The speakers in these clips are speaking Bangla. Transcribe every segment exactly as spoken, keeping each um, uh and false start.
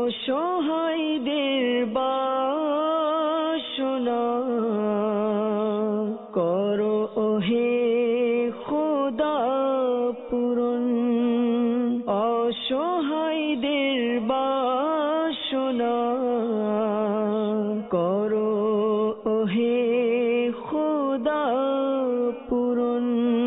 অসহায়দের বাসনা করো ওহে খোদা পূরণ, অসহায়দের বাসনা করো ওহে খোদা পূরণ।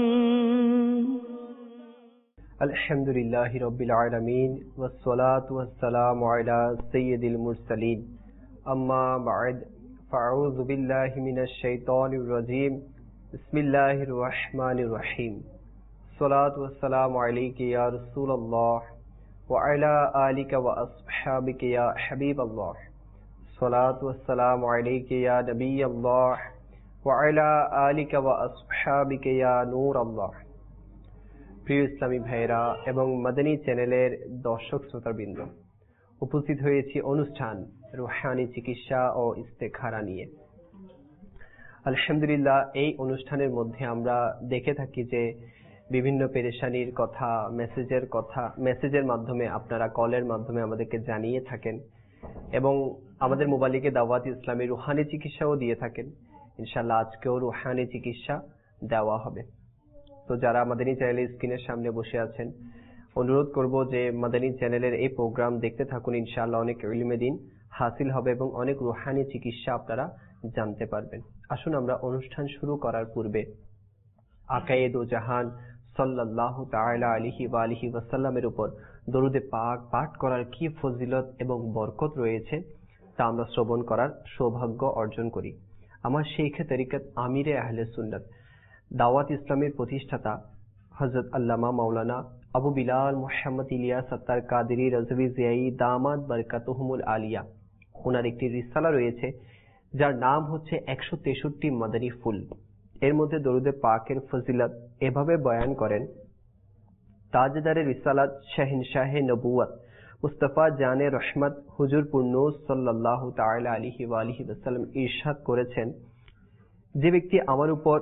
আলহামদুলিল্লাহি রাব্বিল আলামিন ওয়াসসালাতু ওয়াসসালামু আলা সাইয়্যিদিল মুরসালিন, আম্মা বা'দ, ফাআউযু বিল্লাহি মিনাশ শাইতানির রাজীম, বিসমিল্লাহির রাহমানির রহিম। সালাতু ওয়াসসালামু আলাইকা ইয়া রাসূলুল্লাহ ওয়া আলা আলিকা ওয়া আসহাবিকা ইয়া হাবিবাল্লাহ। সালাতু ওয়াসসালামু আলাইকা ইয়া নবিয়াল্লাহ ওয়া আলা আলিকা ওয়া আসহাবিকা ইয়া নূরাল্লাহ। প্রিয় ইসলামী ভাইরা এবং মাদানী চ্যানেলের দর্শক শ্রোতাবৃন্দ, উপস্থিত হয়েছি অনুষ্ঠান রুহানি চিকিৎসা ও ইস্তেখারা নিয়ে। আলহামদুলিল্লাহ, এই অনুষ্ঠানের মধ্যে আমরা দেখে থাকি যে বিভিন্ন পেরেশানির কথা, মেসেজের কথা মেসেজের মাধ্যমে আপনারা কলের মাধ্যমে আমাদেরকে জানিয়ে থাকেন এবং আমাদের মোবাইলে দাওয়াত ইসলামী রুহানি চিকিৎসাও দিয়ে থাকেন। ইনশাআল্লাহ আজকেও রুহানি চিকিৎসা দেওয়া হবে। তো যারা মাদানী চ্যানেলের স্ক্রিনের সামনে বসে আছেন, অনুরোধ করব যে মাদানী চ্যানেলের এই প্রোগ্রাম দেখতে থাকুন। ইনশাআল্লাহ অনেক ইলমে দ্বীন হাসিল হবে এবং অনেক রুহানি চিকিৎসা আপনারা জানতে পারবেন। আসুন আমরা অনুষ্ঠান শুরু করার পূর্বে আকায়ে দো জাহান সাল্লাল্লাহু তাআলা আলাইহি ওয়া আলিহি ওয়াসাল্লামের উপর দরুদে পাক পাঠ করার কি ফজিলত এবং বরকত রয়েছে তা আমরা শ্রবণ করার সৌভাগ্য অর্জন করি। আমার শাইখে তরিকত আমিরে আহলে সুন্নাত দাওয়াত ইসলামের প্রতিষ্ঠাতা হযরত আল্লামা মাওলানা আবু বিলাল মুহাম্মদ ইলিয়াস আত্তার কাদেরী রাজভী জিয়াই দামাত বারকাতুহুমুল আলিয়া, ওনার একটি রিসালা রয়েছে যার নাম হচ্ছে একশো তেষট্টি মাদানী ফুল। এর মধ্যে দরুদে পাকের ফজিলত এভাবে বয়ান করেন, তাজদারে রিসালাত শাহিনশাহে নবুয়ত মুস্তাফা জানে রহমত হুজুর পুরনুস সাল্লাল্লাহু তাআলা আলাইহি ওয়া আলিহি ওয়াসাল্লাম ইরশাদ করেছেন, যে ব্যক্তি আমার উপর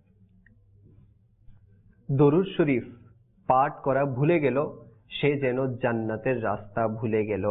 দরুদ শরীফ পাঠ করা ভুলে গেল সে যেন জান্নাতের রাস্তা ভুলে গেল।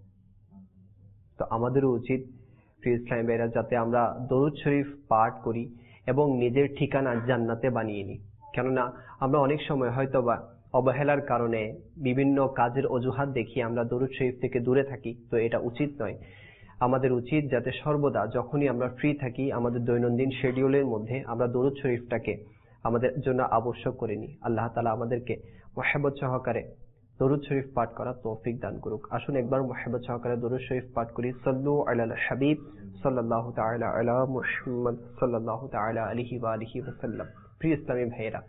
তো আমাদেরও উচিত প্রিয় ইসলামী ভাইরা যাতে আমরা দরুদ শরীফ পাঠ করি এবং নিজের ঠিকানা জান্নাতে বানিয়ে নিই। কেননা আমরা অনেক সময় হয়তো বা অবহেলার কারণে বিভিন্ন কাজের অজুহাত দেখিয়ে আমরা দরুদ শরীফ থেকে দূরে থাকি। তো এটা উচিত নয়। আমাদের উচিত যাতে সর্বদা যখনই আমরা ফ্রি থাকি আমাদের দৈনন্দিন শিডিউলের মধ্যে আমরা দরুদ শরীফটাকে আমাদের জন্য আবশ্যক করে নিই। আল্লাহ তাআলা আমাদেরকে মুহাব্বত সহকারে দরুদ শরীফ পাঠ করার তৌফিক দান করুক। আসুন একবার মুহাব্বত সহকারে দরুদ শরীফ পাঠ করি। সাল্লু আলাল হাবিব সাল্লাল্লাহু তাআলা আলা মুহাম্মদ সাল্লাল্লাহু তাআলা আলাইহি ওয়া আলিহি ওয়াসাল্লাম। প্রিয় ইসলামী ভাইয়েরা,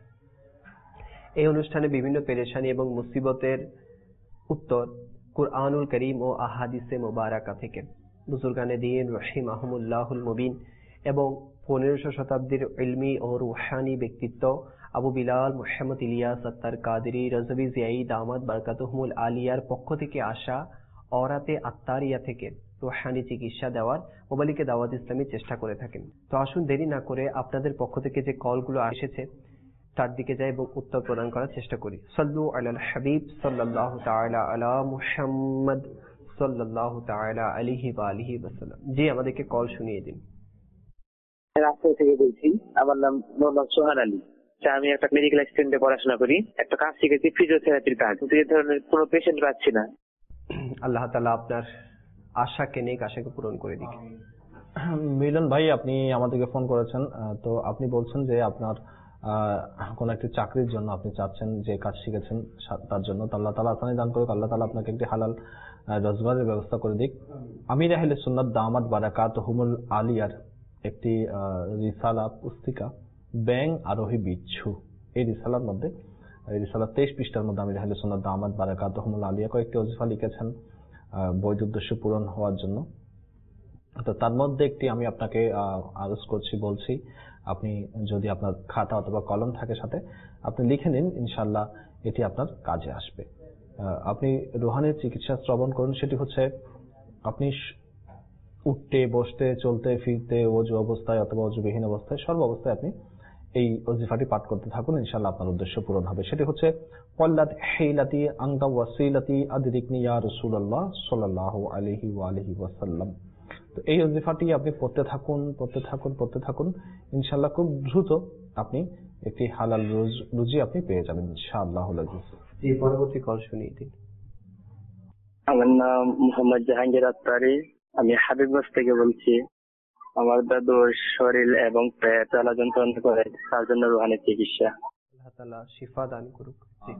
এই অনুষ্ঠানে বিভিন্ন পেরেশানি এবং মুসিবতের উত্তর কুরআনুল কারীম ও আহাদিসে মুবারাকা থেকে বুজুর্গানে দ্বীন রাহিমাহুমুল্লাহুল মুবিন এবং পনেরোশো শতাব্দীর ইলমি ও রুহানি ব্যক্তিত্ব আবু বিলাল মুহাম্মদ ইলিয়াস আত্তার কাদেরী রাজভী জিয়াই দামাত বারকাতুহুমুল আলিয়ার পক্ষ থেকে আসা অরাতে আত্তারিয়া থেকে রুহানি চিকিৎসা দেওয়ার মোবাইলকে দাওয়াত ইসলামী চেষ্টা করে থাকেন। তো আসুন দেরি না করে আপনাদের পক্ষ থেকে যে কলগুলো এসেছে তার দিকে যাই এবং উত্তর প্রদান করার চেষ্টা করি। সাল্লু আলাল হাবিব সাল্লাল্লাহু তাআলা আলা মুহাম্মদ সাল্লাল্লাহু তাআলা আলাইহি ওয়া আলিহি ওয়াসাল্লাম। জি, আমাদেরকে কল শুনিয়ে দিন। রাজশাহী থেকে বলছি। আমার নাম মোহাম্মদ সোহান আলী। আমি একটা মেডিকেল স্টুডেন্টে পড়াশোনা করি। একটা কাজ শিখেছি ফিজিওথেরাপির কাজ, কিন্তু এই ধরনের কোনো পেশেন্ট পাচ্ছি না। আল্লাহ তাআলা আপনার আশাকে নেক আশাকে পূরণ করে দিক। মিলন ভাই, আপনি আমাদেরকে ফোন করেছেন, তো আপনি বলছেন যে আপনার কোন একটি চাকরির জন্য আপনি চাচ্ছেন, যে কাজ শিখেছেন তার জন্য। আল্লাহ তাআলা আসানি দান করুক, আল্লাহ তাআলা আপনাকে একটি হালাল রোজগারের ব্যবস্থা করে দিক। আমির আহলে সুন্নাত দামাত বারাকাতুহুমুল আলিয়ার একটি রিসালা পুস্তিকা ব্যাং আরোহী বিচ্ছু, এই রিসালার মধ্যে এই রিসালার তেইশ পৃষ্ঠার মধ্যে আমির আহলে সুন্নাত দামাত বারাকাতুহুমুল আলিয়া কয়েকটি ওজিফা লিখেছেন বৈধ উদ্দেশ্য পূরণ হওয়ার জন্য। তো তার মধ্যে একটি আমি আপনাকে আরজ করছি, বলছি আপনি যদি আপনার খাতা অথবা কলম থাকে সাথে আপনি লিখে নিন, ইনশাআল্লাহ এটি আপনার কাজে আসবে। আপনি রুহানির চিকিৎসা শ্রবণ করুন। সেটি হচ্ছে আপনি উঠতে বসতে চলতে ফিরতে অজু অবস্থায় অথবা অজুবিহীন অবস্থায় সর্ব অবস্থায় আপনি এই ওজিফাটি পাঠ করতে থাকুন, ইনশাআল্লাহ আপনার উদ্দেশ্য পূরণ হবে। সেটি হচ্ছে কল্লাত হিলাতি আনতা ওয়াসিলাতি আদরিকনি ইয়া রাসূলুল্লাহ সাল্লাল্লাহু আলাইহি ওয়া আলিহি ওয়াসাল্লাম। তো এই ওজিফাটি আপনি পড়তে থাকুন পড়তে থাকুন পড়তে থাকুন ইনশাআল্লাহ খুব দ্রুত আপনি একটি হালাল রুজি আপনি পেয়ে যাবেন ইনশাআল্লাহ। এই পরবর্তী কল শুনিয়ে দিন। আমার নাম মোহাম্মদ জাহাঙ্গীর আত্তারি, আমি হাবিবগঞ্জ থেকে বলছি। আমার দাদুর শরীর এবং পেট জ্বালা যন্ত্রণা করে, তার জন্য রুহানি চিকিৎসা। আল্লাহ তাআলা শিফা দান করুক। জি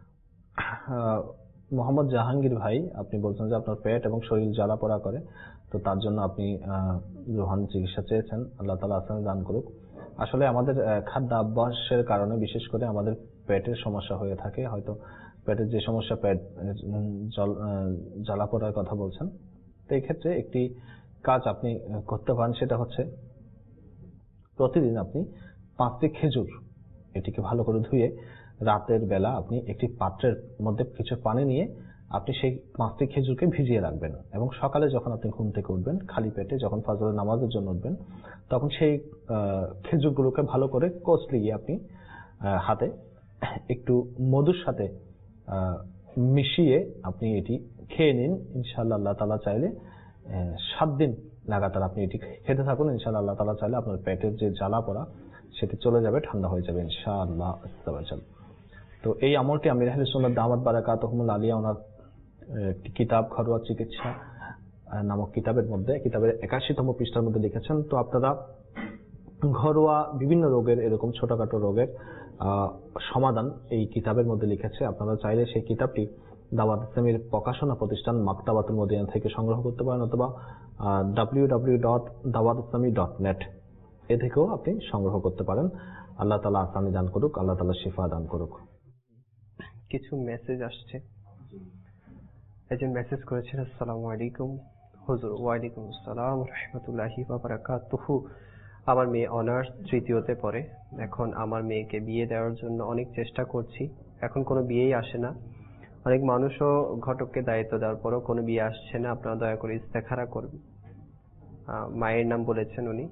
মোহাম্মদ জাহাঙ্গীর ভাই, আপনি বলছেন যে আপনার পেট এবং শরীর জ্বালা পোড়া করে, তো তার জন্য আপনি রুহানি চিকিৎসা চেয়েছেন। আল্লাহ তাআলা আসানে দান করুক। আসলে আমাদের খাদ্য অভ্যাসের কারণে বিশেষ করে আমাদের পেটের সমস্যা হয়ে থাকে। হয়তো পেটের যে সমস্যা, পেট জ্বালা পোড়ার কথা বলছেন, তো এই ক্ষেত্রে একটি কাজ আপনি করতে পারেন, সেটা হচ্ছে প্রতিদিন আপনি পাঁচটি খেজুর এটিকে ভালো করে ধুয়ে রাতের বেলা আপনি একটি পাত্রের মধ্যে কিছু পানি নিয়ে আপনি সেই পাঁচটি খেজুরকে ভিজিয়ে রাখবেন এবং সকালে যখন আপনি ঘুম থেকে উঠবেন খালি পেটে, যখন ফজরের নামাজের জন্য উঠবেন, তখন সেই খেজুরগুলোকে ভালো করে কচলিয়ে আপনি হাতে একটু মধুর সাথে মিশিয়ে আপনি এটি খেয়ে নিন। ইনশাআল্লাহ আল্লাহ তাআলা চাইলে সাত দিন লাগাতার আপনি এটি খেতে থাকুন। ইনশাআল্লাহ আল্লাহ তাআলা চাইলে আপনার পেটের যে জ্বালা পোড়া সেটি চলে যাবে, ঠান্ডা হয়ে যাবে ইনশাআল্লাহ। তো এই আমলটি আমির আহলে সুন্নাত দামাত বারাকাতুহুমুল আলিয়া ওনার একটি কিতাব ঘরোয়া চিকিৎসা নামক কিতাবের মধ্যে, কিতাবের একাশিতম পৃষ্ঠার মধ্যে লিখেছেন। তো আপনারা ঘরোয়া বিভিন্ন রোগের, এরকম ছোটখাটো রোগের সমাধান এই কিতাবের মধ্যে লিখেছে। আপনারা চাইলে সেই কিতাবটি দাওয়াত ইসলামীর প্রকাশনা প্রতিষ্ঠান মাকতাবাতুল মদিনা থেকে সংগ্রহ করতে পারেন, অথবা ডাব্লিউ ডাব্লিউ ডাব্লিউ ডট দাওয়াত ইসলামী ডট নেট এ থেকেও আপনি সংগ্রহ করতে পারেন। আল্লাহ তাআলা আসানি দান করুক, আল্লাহ তাআলা শিফা দান করুক। কিছু মেসেজ আসছে। একজন মেসেজ করেছেন, আসসালামু আলাইকুম হুজুর। ওয়ালাইকুম আসসালাম রাহমাতুল্লাহি ওয়া বারাকাতুহু। আমার মেয়ে অনার্স তৃতীয়তে পড়ে। এখন আমার মেয়েকে বিয়ে দেওয়ার জন্য অনেক চেষ্টা করছি, এখন কোনো বিয়েই আসে না। অনেক মানুষও ঘটককে দায়িত্ব দেওয়ার পরও কোনো বিয়ে আসছে না। আপনারা দয়া করে ইস্তেখারা করবেন। মায়ের নাম বলেছেন উনি।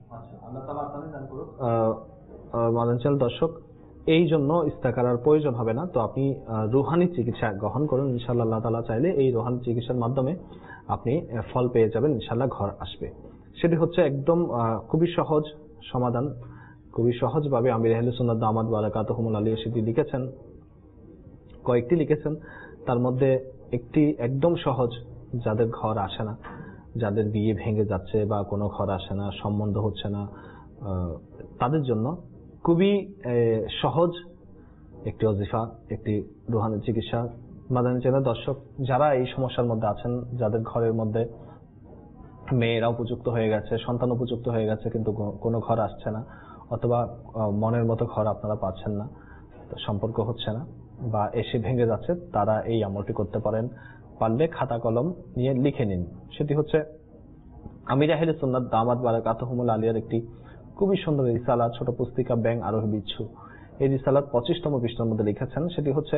মাদানচাল দর্শক, এই জন্য ইস্তেখারার প্রয়োজন হবে না। তো আপনি রুহানি চিকিৎসা গ্রহণ করুন, ইনশাআল্লাহ আল্লাহ তাআলা চাইলে এই রুহানি চিকিৎসার মাধ্যমে আপনি ফল পেয়ে যাবেন, ইনশাআল্লাহ ঘর আসবে। সেটি হচ্ছে একদম খুবই সহজ সমাধান, খুবই সহজভাবে আমির আহলে সুন্নাত দামাত বারাকাতুহুমুল আলিয়া সেটি লিখেছেন, কয়েকটি লিখেছেন। তার মধ্যে একটি একদম সহজ, যাদের ঘর আসে না, যাদের বিয়ে ভেঙে যাচ্ছে বা কোনো ঘর আসে না, সম্বন্ধ হচ্ছে না, তাদের জন্য খুবই সহজ একটি ওজিফা, একটি রুহানি চিকিৎসা। মাদানী চ্যানেল দর্শক, যারা এই সমস্যার মধ্যে আছেন, যাদের ঘরের মধ্যে মেয়েরা উপযুক্ত হয়ে গেছে, সন্তান উপযুক্ত হয়ে গেছে, কিন্তু কোনো ঘর আসছে না, অথবা মনের মতো ঘর আপনারা পাচ্ছেন না, সম্পর্ক হচ্ছে না বা এসে ভেঙে যাচ্ছে, তারা এই আমলটি করতে পারেন। পারলে খাতা কলম নিয়ে লিখে নিন। সেটি হচ্ছে আমির আহলে সুন্নাত দামাত বারাকাতুহুমুল আলিয়ার একটি খুবই সুন্দর রিসালা, ছোট পুস্তিকা ব্যাং আরোহী বিচ্ছু। এই রিসালার পঁচিশতম পৃষ্ঠার মধ্যে লিখেছেন, সেটি হচ্ছে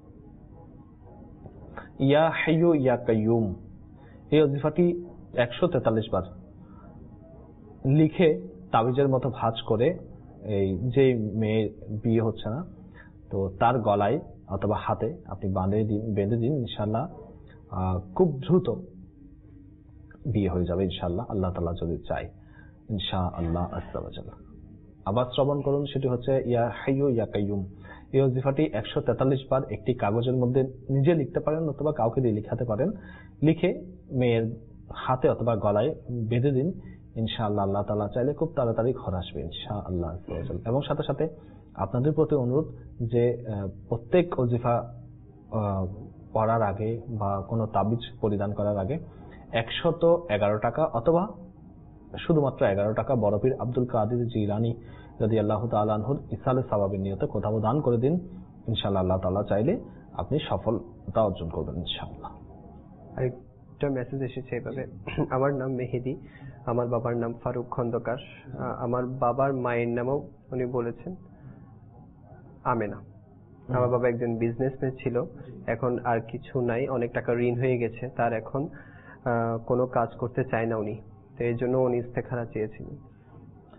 ইয়া হাইয়ু ইয়া কাইয়ুম। এই ওজিফাটি একশো তেতাল্লিশ বার লিখে তাবিজের মতো ভাঁজ করে, এই যে মেয়ের বিয়ে হচ্ছে না, তো তার গলায় অথবা হাতে আপনি বাঁধে দিন, বেঁধে দিন। ইনশাআল্লাহ খুব দ্রুত বিয়ে হয়ে যাবে ইনশাআল্লাহ, আল্লাহ তাআলা যদি চায়, ইনশাআল্লাহ আযজা ওয়া জাল্লা। আবার শ্রবণ করুন, সেটি হচ্ছে ইয়া হাইয়ু ইয়া কাইয়ুম। এই ওজিফাটি একশো তেতাল্লিশ বার একটি কাগজের মধ্যে নিজে লিখতে পারেন অথবা কাউকে দিয়ে লিখাতে পারেন। লিখে মেয়ের হাতে অথবা গলায় বেঁধে দিন। ইনশাআল্লাহ আল্লাহ তাআলা চাইলে খুব তাড়াতাড়ি ঘর আসবে ইনশাআল্লাহ। এবং সাথে সাথে আপনাদের প্রতি অনুরোধ যে প্রত্যেক ওজিফা পড়ার আগে বা কোনো তাবিজ পরিধান করার আগে একশত এগারো টাকা অথবা শুধুমাত্র এগারো টাকা বড়পীর আব্দুল কাদির জিলানী রাদিয়াল্লাহু তাআলা আনহুর ইসালে সাওয়াবের নিয়তে কোথাও দান করে দিন। ইনশাআল্লাহ আল্লাহ তাআলা চাইলে আপনি সফলতা অর্জন করবেন ইনশাআল্লাহ। আরেকটা মেসেজ এসেছে এভাবে, আমার নাম মেহেদি, আমার বাবার নাম ফারুক খন্দকার, আমার বাবার মায়ের নামও উনি বলেছেন আমেনা। আমার বাবা একজন বিজনেসম্যান ছিল, এখন আর কিছু নাই, অনেক টাকা ঋণ হয়ে গেছে তার, এখন কোনো কাজ করতে চায় না উনি, তো এই জন্য উনি ইস্তেখারা চেয়েছিলেন।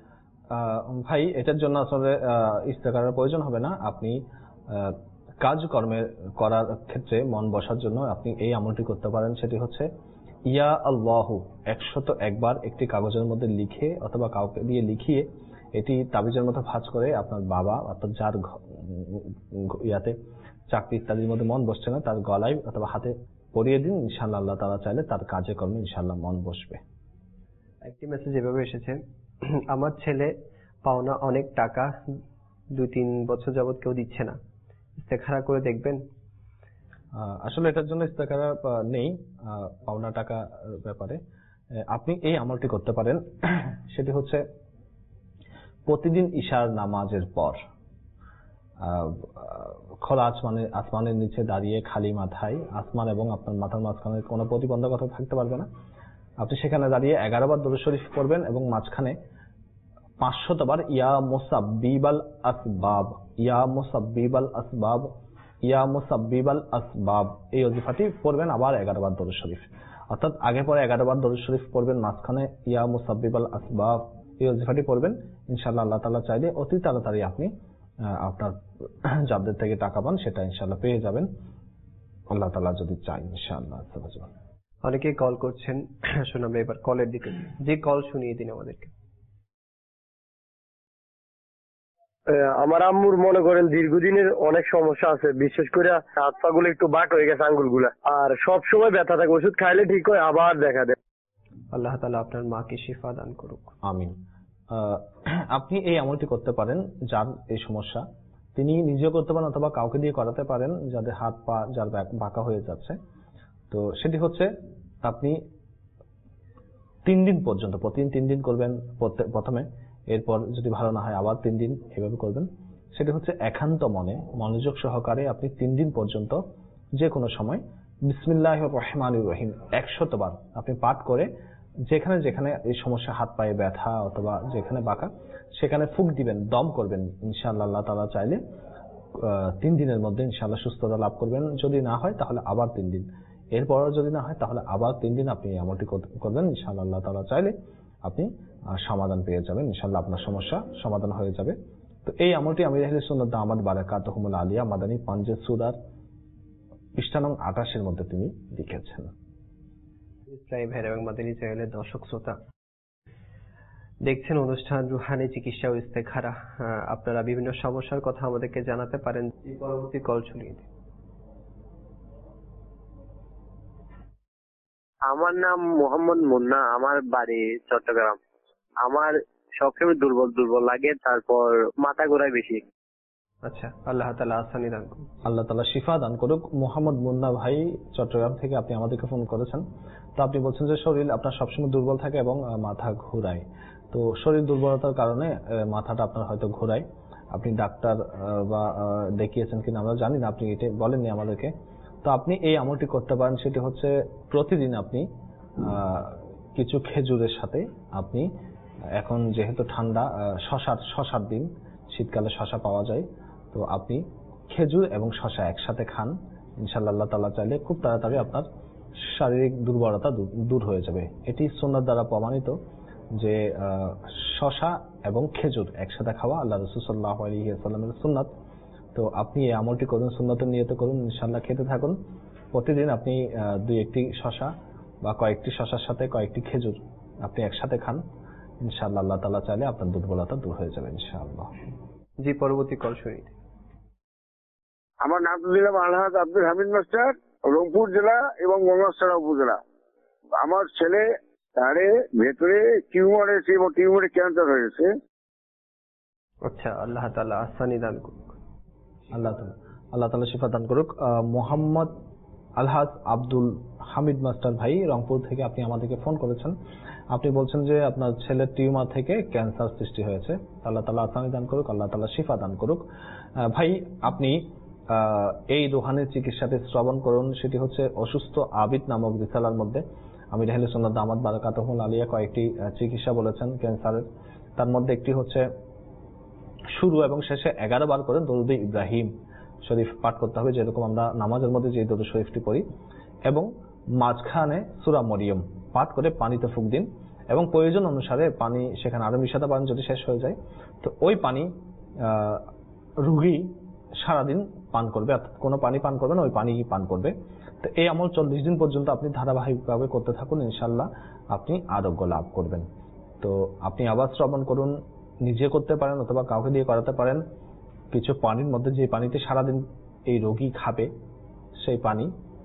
আহ, ভাই এটার জন্য আসলে ইস্তেখারার প্রয়োজন হবে না। আপনি আহ, কাজকর্মের করার ক্ষেত্রে মন বসার জন্য আপনি এই আমলটি করতে পারেন। সেটি হচ্ছে ইয়া আল্লাহু একশত একবার একটি কাগজের মধ্যে লিখে অথবা কাউকে দিয়ে লিখিয়ে এটি তাবিজের মতো ভাঁজ করে আপনার বাবা অর্থাৎ যার ইয়াতে চাকরি ইত্যাদির মধ্যে মন বসছে না তার গলায় অথবা হাতে পরিয়ে দিন। ইনশাআল্লাহ আল্লাহ তাআলা চাইলে তার কাজে কর্মে ইনশাআল্লাহ মন বসবে। একটি মেসেজ এভাবে এসেছে, আমার ছেলে পাওনা অনেক টাকা দুই তিন বছর যাবত কেউ দিচ্ছে না, ইস্তেখারা করে দেখবেন। আসলে এটার জন্য ইস্তেখারা নেই পাওনা টাকা ব্যাপারে। আপনি এই আমলটি করতে পারেন, সেটি হচ্ছে প্রতিদিন ঈশার নামাজের পর খোলা আসমানে আসমানের নিচে দাঁড়িয়ে খালি মাথায়, আসমান এবং আপনার মাথার মাঝখানে কোনো প্রতিবন্ধকতা থাকতে পারবে না, আপনি সেখানে দাঁড়িয়ে এগারো বার দরুদ শরীফ পড়বেন এবং মাঝখানে পাঁচশত বার ইয়া মুসাব্বিবাল আসবাব ইয়া মুসাব্বিবাল আসবাব ইয়া মুসাব্বিবাল আসবাব এই ওজিফাটি পড়বেন আবার এগারো বার দরুদ শরীফ। অর্থাৎ আগে পরে এগারো বার দরুদ শরীফ পড়বেন, মাঝখানে ইয়া মুসাব্বিবাল আসবাব এই ওজিফাটি পড়বেন। ইনশাআল্লাহ আল্লাহ তাআলা চাইলে অতি তাড়াতাড়ি আপনি আপনার যাদের থেকে টাকা পান সেটা ইনশাআল্লাহ পেয়ে যাবেন, আল্লাহ তাআলা যদি চাই ইনশাআল্লাহ। অনেকেই কল করছেন, শুনুন আমরা এবার কলের দিকে যে কল শুনিয়ে দিন আমাদেরকে। আমার আম্মুর মনে করেন দীর্ঘদিনের অনেক সমস্যা আছে, বিশেষ করে হাত পা গুলো একটু বাঁক হয়ে গেছে, আঙ্গুল গুলা, আর সব সময় ব্যথা থাকে, ওষুধ খাইলে ঠিক হয় আবার দেখা দেয়। আল্লাহ তাআলা আপনার মাকে শিফা দান করুক, আমিন। আপনি এই আমলটি করতে পারেন যার এই সমস্যা, তিনি নিজেও করতে পারেন অথবা কাউকে দিয়ে করাতে পারেন যাদের হাত পা যার বাঁকা হয়ে যাচ্ছে। তো সেটি হচ্ছে আপনি তিন দিন পর্যন্ত প্রতিদিন তিন দিন করবেন প্রথমে, এরপর যদি ভালো না হয় আবার তিন দিন এভাবে করবেন। সেটি হচ্ছে একান্ত মনে মনোযোগ সহকারে আপনি তিন দিন পর্যন্ত যে কোনো সময় বিসমিল্লাহির রহমানির রহিম একশত বার আপনি পাঠ করে যেখানে যেখানে এই সমস্যা হাত পায়ে ব্যথা অথবা যেখানে বাঁকা সেখানে ফুঁক দিবেন, দম করবেন। ইনশাআল্লাহ আল্লাহ তাআলা চাইলে তিন দিনের মধ্যে ইনশাআল্লাহ সুস্থতা লাভ করবেন। যদি না হয় তাহলে আবার তিন দিন, এরপরও যদি না হয় তাহলে আবার তিন দিন আপনি এই আমলটি করবেন। ইনশাআল্লাহ আল্লাহ তাআলা চাইলে আপনি সমাধান পেয়ে যাবেন, ইনশাআল্লাহ আপনার সমস্যা সমাধান হয়ে যাবে। তো এই আমলটি আমির আহলে সুন্নাত দামাত বারাকাতুহুমুল আলিয়া মাদানী পাঞ্জে সূরার পৃষ্ঠা নং আটাশের মধ্যে তিনি লিখেছেন। ইসলামী ভাই এবং মাদানী চ্যানেলের দর্শক শ্রোতা দেখছেন অনুষ্ঠান রুহানি চিকিৎসা ও ইস্তেখারা। আপনারা বিভিন্ন সমস্যার কথা আমাদেরকে জানাতে পারেন। পরবর্তী কল শুনিয়ে দিন। আমার নাম মোহাম্মদ মুন্না, আমার বাড়ি চট্টগ্রাম। আমার সবসময় দুর্বল দুর্বল লাগে, তারপর মাথা ঘোরায় বেশি। আচ্ছা, আল্লাহ তাআলা আসানি দান করুন, আল্লাহ তাআলা শিফা দান করুক। মোহাম্মদ মুন্না ভাই চট্টগ্রাম থেকে আপনি আমাদেরকে ফোন করেছেন। তো আপনি বলছেন যে শরীর আপনার সবসময় দুর্বল থাকে এবং মাথা ঘোরায়। তো শরীর দুর্বলতার কারণে মাথাটা আপনার হয়তো ঘোরায়। আপনি ডাক্তার বা দেখিয়েছেন কিনা আমরা জানি না, আপনি এটা বলেননি আমাদেরকে। তো আপনি এই আমলটি করতে পারেন, সেটি হচ্ছে প্রতিদিন আপনি কিছু খেজুরের সাথে আপনি, এখন যেহেতু ঠান্ডা শশার শশার দিন, শীতকালে শশা পাওয়া যায়, তো আপনি খেজুর এবং শশা একসাথে খান। ইনশাআল্লাহ আল্লাহ তাআলা চাইলে খুব তাড়াতাড়ি আপনার শারীরিক দুর্বলতা দূর হয়ে যাবে। এটি সুন্নাত দ্বারা প্রমাণিত যে শশা এবং খেজুর একসাথে খাওয়া আল্লাহ রাসূল সাল্লাল্লাহু আলাইহি ওয়াসাল্লামের সুন্নাত। তো আপনি এই আমলটি করুন, সুন্নতের নিয়ত করুন, ইনশাআল্লাহ খেতে থাকুন। প্রতিদিন আপনি দুই একটি শশা বা কয়েকটি শশার সাথে কয়েকটি খেজুর আপনি একসাথে খান। ইনশাআল্লাহ আল্লাহ তাআলা চাইলে আপনার দুর্বলতা দূর হয়ে যাবে ইনশাআল্লাহ। জি, পরবর্তী কল শুনিয়ে দিন। আমার নাম দিলাম আলহাজ আব্দুল হামিদ মাস্টার, রংপুর জেলা এবং গঙ্গাছড়া উপজেলা। আমার ছেলে তারে ভেতরে টিউমার এসে এবং টিউমারে ক্যান্সার হয়েছে। আচ্ছা, আল্লাহ তাআলা আসানি দান করুক, আল্লাহ তাআলা আল্লাহ তাআলা শিফা দান করুক। মোহাম্মদ আলহাজ আব্দুল হামিদ মাস্টার ভাই রংপুর থেকে আপনি আমাদেরকে ফোন করেছেন। আপনি বলছেন যে আপনার ছেলের টিউমার থেকে ক্যান্সার সৃষ্টি হয়েছে। আল্লাহ তাআলা আসানি দান করুক, আল্লাহ তাআলা শিফা দান করুক। ভাই আপনি এই রুহানির চিকিৎসাটি শ্রবণ করুন। সেটি হচ্ছে অসুস্থ আবিদ নামক রিসালার মধ্যে আমির আহলে সুন্নাত দামাত বারাকাতুহুল আলিয়া কয়েকটি চিকিৎসা বলেছেন ক্যান্সারের। তার মধ্যে একটি হচ্ছে শুরু এবং শেষে এগারো বার করে দরুদ ইব্রাহিম শরীফ পাঠ করতে হবে, যেরকম আমরা নামাজের মধ্যে যে দরুদ শরীফটি পড়ি, এবং মাঝখানে সূরা মরিয়ম পাঠ করে পানিতে ফুঁক দিন এবং প্রয়োজন অনুসারে পানি সেখানে আরো মিশাতে পারেন যদি শেষ হয়ে যায়। তো ওই পানি রোগী সারাদিন পান করবে, অর্থাৎ কোনো পানি পান করবে না, ওই পানি পান করবে। তো এই আমল চল্লিশ দিন পর্যন্ত আপনি ধারাবাহিকভাবে করতে থাকুন, ইনশাল্লাহ আপনি আরোগ্য লাভ করবেন। তো আপনি আবার শ্রবণ করুন, নিজে করতে পারেন অথবা কাউকে দিয়ে করাতে পারেন। কিছু পানির মধ্যে যে পানিতে সারাদিন এই রোগী খাবে সেই পানি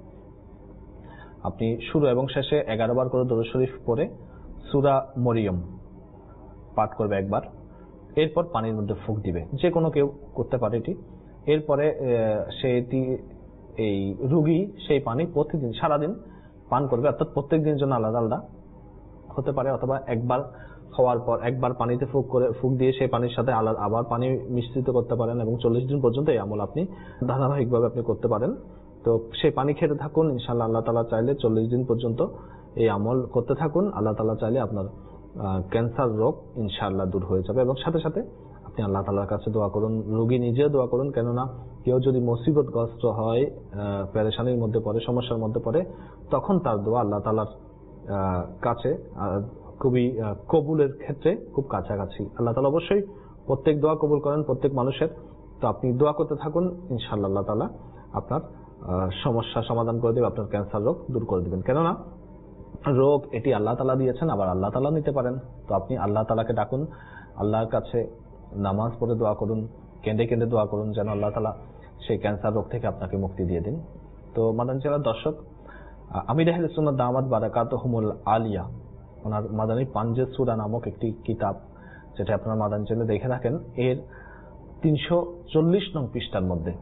আপনি শুরু এবং শেষে এগারো বার করে দরুদ শরীফ পড়ে সূরা মরিয়ম পাঠ করবে একবার, এরপর পানির মধ্যে ফুঁক দিবে, যে কোনো কেউ করতে পারে এটি। এরপরে সেটি এই রোগী সেই পানি প্রতিদিন সারাদিন পান করবে, অর্থাৎ প্রত্যেক দিনের জন্য আলাদা আলাদা হতে পারে, অথবা একবার খাওয়ার পর একবার পানিতে ফুঁক করে ফুঁক দিয়ে সেই পানির সাথে আলাদা আবার পানি মিশ্রিত করতে পারেন, এবং চল্লিশ দিন পর্যন্ত এই আমল আপনি ধারাবাহিকভাবে আপনি করতে পারেন। তো সেই পানি খেতে থাকুন, ইনশাআল্লাহ আল্লাহ তাআলা চাইলে চল্লিশ দিন পর্যন্ত এই আমল করতে থাকুন। আল্লাহ তাআলা চাইলে আপনার ক্যান্সার রোগ ইনশাআল্লাহ দূর হয়ে যাবে। এবং সাথে সাথে আপনি আল্লাহ তাআলার কাছে দোয়া করুন, রোগী নিজেও দোয়া করুন, কেননা কেউ যদি মুসিবতগ্রস্ত হয়, পেরেশানির মধ্যে পড়ে, সমস্যার মধ্যে পড়ে, তখন তার দোয়া আল্লাহ তাআলার কাছে খুবই কবুলের ক্ষেত্রে খুব কাছাকাছি। আল্লাহ তাআলা অবশ্যই প্রত্যেক দোয়া কবুল করেন প্রত্যেক মানুষের। তো আপনি দোয়া করতে থাকুন, ইনশাআল্লাহ আল্লাহ তাআলা আপনার সমস্যা সমাধান করে দেবে, আপনার ক্যান্সার রোগ দূর করে দেবেন। কেননা রোগ এটি আল্লাহ তাআলা দিয়েছেন, আবার আল্লাহ তাআলা নিতে পারেন। তো আপনি আল্লাহ তাআলাকে ডাকুন, আল্লাহর কাছে নামাজ পড়ে দোয়া করুন, কেঁদে কেঁদে দোয়া করুন যেন আল্লাহ তাআলা সেই ক্যান্সার রোগ থেকে আপনাকে মুক্তি দিয়ে দিন। তো মাদানী চ্যানেলের দর্শক, আমির আহলে সুন্নাত দামাত বারাকাতুহুমুল আলিয়া ওনার মাদানী পাঞ্জে সূরা নামক একটি কিতাব, যেটা আপনারা মাদানী চ্যানেলে দেখে থাকেন, এর তিনশো চল্লিশ নং পৃষ্ঠার মধ্যে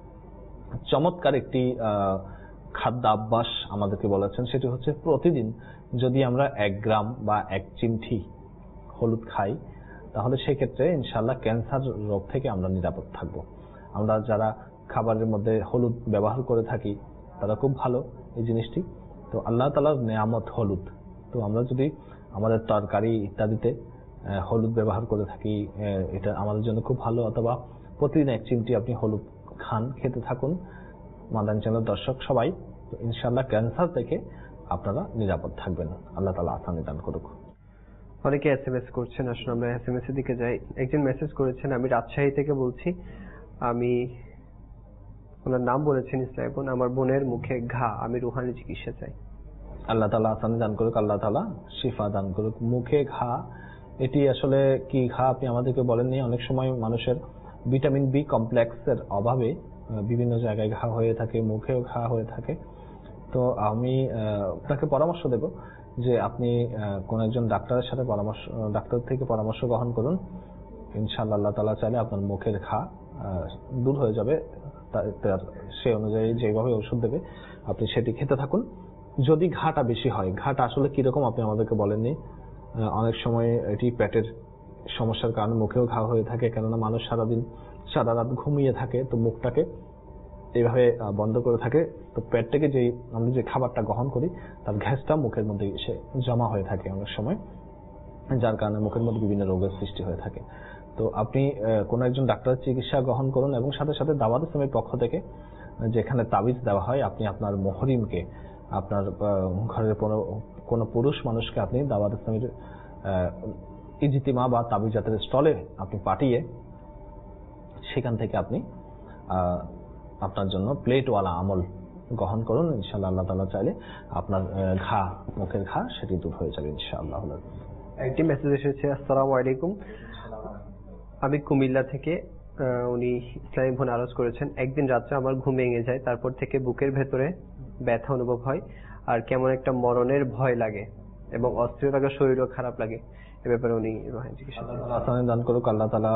চমৎকার একটি খাদ্য অভ্যাস আমাদেরকে বলেছেন। সেটি হচ্ছে প্রতিদিন যদি আমরা এক গ্রাম বা এক চিমটি হলুদ খাই, তাহলে সেক্ষেত্রে ইনশাআল্লাহ ক্যান্সার রোগ থেকে আমরা নিরাপদ থাকব। আমরা যারা খাবারের মধ্যে হলুদ ব্যবহার করে থাকি তারা খুব ভালো এই জিনিসটি। তো আল্লাহ তাআলার নেয়ামত হলুদ, তো আমরা যদি আমাদের তরকারি ইত্যাদিতে হলুদ ব্যবহার করে থাকি, এটা আমাদের জন্য খুব ভালো। অথবা প্রতিদিন এক চিমটি আপনি হলুদ খান, খেতে থাকুন মাদানী চ্যানেলের দর্শক সবাই। তো ইনশাআল্লাহ ক্যান্সার থেকে আপনারা নিরাপদ থাকবেন। আল্লাহ তাআলা আসানি দান করুক। অনেকে এস এম এস করছেন, আসলে আমরা এস এম এস এর দিকে যাই। একজন মেসেজ করেছেন, আমি রাজশাহী থেকে বলছি, আমি ওনার নাম বলেছেন ইসলাম বোন, আমার বোনের মুখে ঘা, আমি রুহানি চিকিৎসা চাই। আল্লাহ তাআলা আসানি দান করুক, আল্লাহ তাআলা শিফা দান করুক। মুখে ঘা, এটি আসলে কি ঘা আপনি আমাদেরকে বলেননি। অনেক সময় মানুষের ভিটামিন বি কমপ্লেক্সের অভাবে বিভিন্ন জায়গায় ঘা হয়ে থাকে, মুখেও ঘা হয়ে থাকে। তো আমি আপনাকে পরামর্শ দেব যে আপনি কোন একজন ডাক্তারের সাথে পরামর্শ ডাক্তার থেকে পরামর্শ গ্রহণ করুন, ইনশাআল্লাহ আল্লাহ তাআলা চাইলে আপনার মুখের ঘা দূর হয়ে যাবে। তার সেই অনুযায়ী যেভাবে ওষুধ দেবে আপনি সেটি খেতে থাকুন। যদি ঘাটা বেশি হয়, ঘাটা আসলে কিরকম আপনি আমাদেরকে বলেননি। অনেক সময় এটি পেটের সমস্যার কারণে মুখেও ঘা হয়ে থাকে, কেননা মানুষ সারাদিন সারা রাত ঘুমিয়ে থাকে, তো মুখটাকে এইভাবে বন্ধ করে থাকে। তো পেট থেকে যে আমরা যে খাবারটা গ্রহণ করি তার গ্যাসটা মুখের মধ্যে এসে জমা হয়ে থাকে অনেক সময়, যার কারণে মুখের মধ্যে বিভিন্ন রোগের সৃষ্টি হয়ে থাকে। তো আপনি কোন একজন ডাক্তারের চিকিৎসা গ্রহণ করুন, এবং সাথে সাথে দাওয়াত ইসলামের পক্ষ থেকে যেখানে তাবিজ দেওয়া হয়, আপনি আপনার মুহরিমকে, আপনার ঘরের কোনো পুরুষ মানুষকে আপনি দাওয়াত ইসলামের ইজতিমা বা তাবিজাতের স্টলে আপনি পাঠিয়ে সেখান থেকে আপনি আপনার জন্য প্লেটওয়ালা আমল গ্রহণ করুন। ইনশাআল্লাহ আল্লাহ তাআলা চাইলে আপনার ঘা, মুখের ঘা সেটি দূর হয়ে যাবে ইনশাআল্লাহ। একটি মেসেজ এসেছে, আসসালামু আলাইকুম, আমি কুমিল্লা থেকে। উনি ইসলামী বোন আরজ করেছেন, একদিন রাত্রে আমার ঘুম ভেঙে যায়, তারপর থেকে বুকের ভেতরে ব্যথা অনুভব হয় আর কেমন একটা মরণের ভয় লাগে এবং অস্থিরতা, শরীরও খারাপ লাগে। এ ব্যাপারে উনি রুহানি চিকিৎসা দান করুক, আল্লাহ তাআলা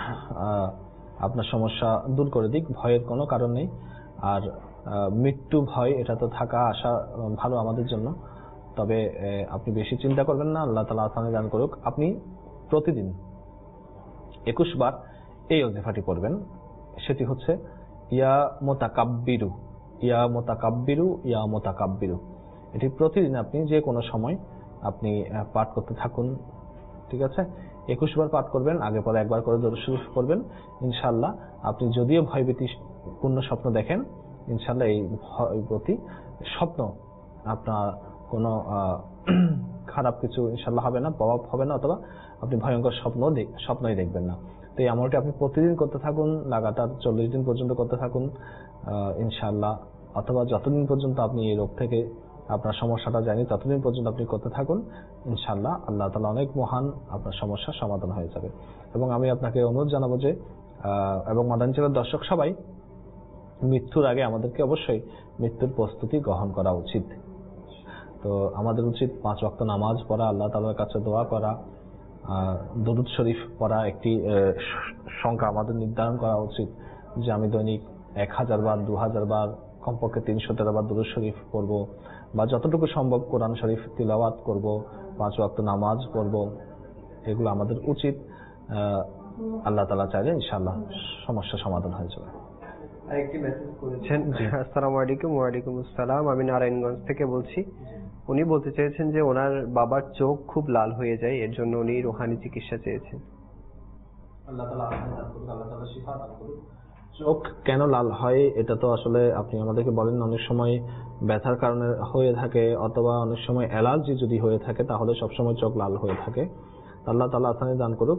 আপনার সমস্যা দূর করে দিক। ভয়ের কোনো কারণ নেই। আর মৃত্যু ভয় এটা তো থাকা আসা ভালো আমাদের জন্য, তবে আপনি বেশি চিন্তা করবেন না। আল্লাহ তাআলা আসানি দান করুক। আপনি প্রতিদিন একুশ বার এই ওজিফাটি পড়বেন, সেটি হচ্ছে ইয়া মুতাকাব্বিরু, ইয়া মুতাকাব্বিরু, ইয়া মুতাকাব্বিরু। এটি প্রতিদিন আপনি যে কোনো সময় আপনি পাঠ করতে থাকুন, ঠিক আছে? একুশ বার পাঠ করবেন, আগে পরে একবার করে দরুদ শরীফ পড়বেন। ইনশাআল্লাহ আপনি যদিও ভয়ভীতি পূর্ণ স্বপ্ন দেখেন, ইনশাআল্লাহ এই ভয়ভীতি স্বপ্ন আপনার কোনো খারাপ কিছু ইনশাল্লাহ হবে না, প্রভাব হবে না, অথবা আপনি ভয়ঙ্কর স্বপ্ন স্বপ্নই দেখবেন না। তো এই আমলটি আপনি প্রতিদিন করতে থাকুন, লাগাতার চল্লিশ দিন পর্যন্ত করতে থাকুন ইনশাআল্লাহ, অথবা যতদিন পর্যন্ত আপনি এই রোগ থেকে আপনার সমস্যাটা যায়নি ততদিন পর্যন্ত আপনি করতে থাকুন ইনশাআল্লাহ। আল্লাহ তাআলা অনেক মহান, আপনার সমস্যার সমাধান হয়ে যাবে। এবং আমি আপনাকে অনুরোধ জানাবো যে এবং মাদানী চ্যানেলের দর্শক সবাই মৃত্যুর আগে আমাদেরকে অবশ্যই মৃত্যুর প্রস্তুতি গ্রহণ করা উচিত। তো আমাদের উচিত পাঁচ ওয়াক্ত নামাজ পড়া, আল্লাহ তাআলার কাছে দোয়া করা, দরুদ শরীফ পড়া একটি সংখ্যা আমাদের নির্ধারণ করা উচিত যে আমি দৈনিক এক হাজার বার দু হাজার বার কমপক্ষে তিনশো তেরো বার দরুদ শরীফ পড়ব, বা যতটুকু সম্ভব কোরআন শরীফ তিলাওয়াত করব, পাঁচ ওয়াক্ত নামাজ পড়ব। এগুলো আমাদের উচিত। আল্লাহ তাআলা চাইলে ইনশাআল্লাহ সমস্যা সমাধান হয়ে যাবে। আরেকটি মেসেজ করেছেন, আসসালামু আলাইকুম। ওয়ালাইকুম আসসালাম, আমি নারায়ণগঞ্জ থেকে বলছি। উনি বলতে চেয়েছেন যে ওনার বাবার চোখ খুব লাল হয়ে যায়, এর জন্য উনি রুহানি চিকিৎসা চেয়েছেন। আল্লাহ তাআলা আসানি দান করুন, আল্লাহ তাআলা শিফা দান করুন। চোখ কেন লাল হয় এটা তো আসলে আপনি আমাদেরকে বলেন, অনেক সময় ব্যথার কারণে হয়ে থাকে, অথবা অনেক সময় অ্যালার্জি যদি হয়ে থাকে তাহলে সবসময় চোখ লাল হয়ে থাকে। আল্লাহ তাআলা আসানি দান করুক।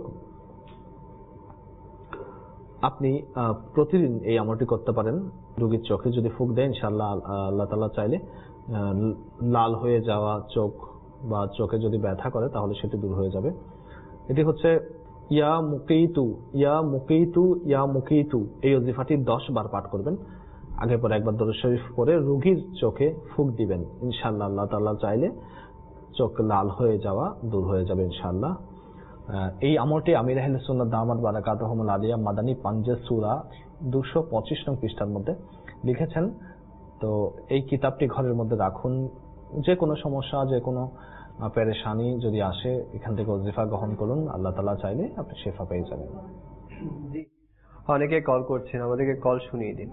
আপনি প্রতিদিন এই আমলটি করতে পারেন। রোগীর চোখে যদি ফুঁক দেন ইনশাআল্লাহ আল্লাহ তাআলা চাইলে লাল হয়ে যাওয়া চোখ বা চোখে যদি ব্যথা করে তাহলে সেটি দূর হয়ে যাবে। এটি হচ্ছে ইয়া মুকিতু ইয়া মুকিতু ইয়া মুকিতু, এই ওজিফাটি দশ বার পাঠ করবেন। আগে পরে একবার দরুদ শরীফ পড়ে রোগীর চোখে ফুঁক দিবেন, ইনশাআল্লাহ আল্লাহ তাআলা চাইলে চোখ লাল হয়ে যাওয়া দূর হয়ে যাবে ইনশাআল্লাহ। এই আমলটি আমির আহলে সুন্নাত দামাত বারাকাতুহুমুল আলিয়া মাদানী পাঞ্জে সূরা দুশো পঁচিশ নং পৃষ্ঠার মধ্যে লিখেছেন। তো এই কিতাবটি ঘরের মধ্যে রাখুন। যে কোনো সমস্যা, যে কোনো পেরেশানি যদি আসে এখান থেকে ওজিফা গ্রহণ করুন, আল্লাহ তাআলা চাইলে আপনি শেফা পেয়ে যাবেন। অনেকে কল করছেন, আমাদেরকে কল শুনিয়ে দিন।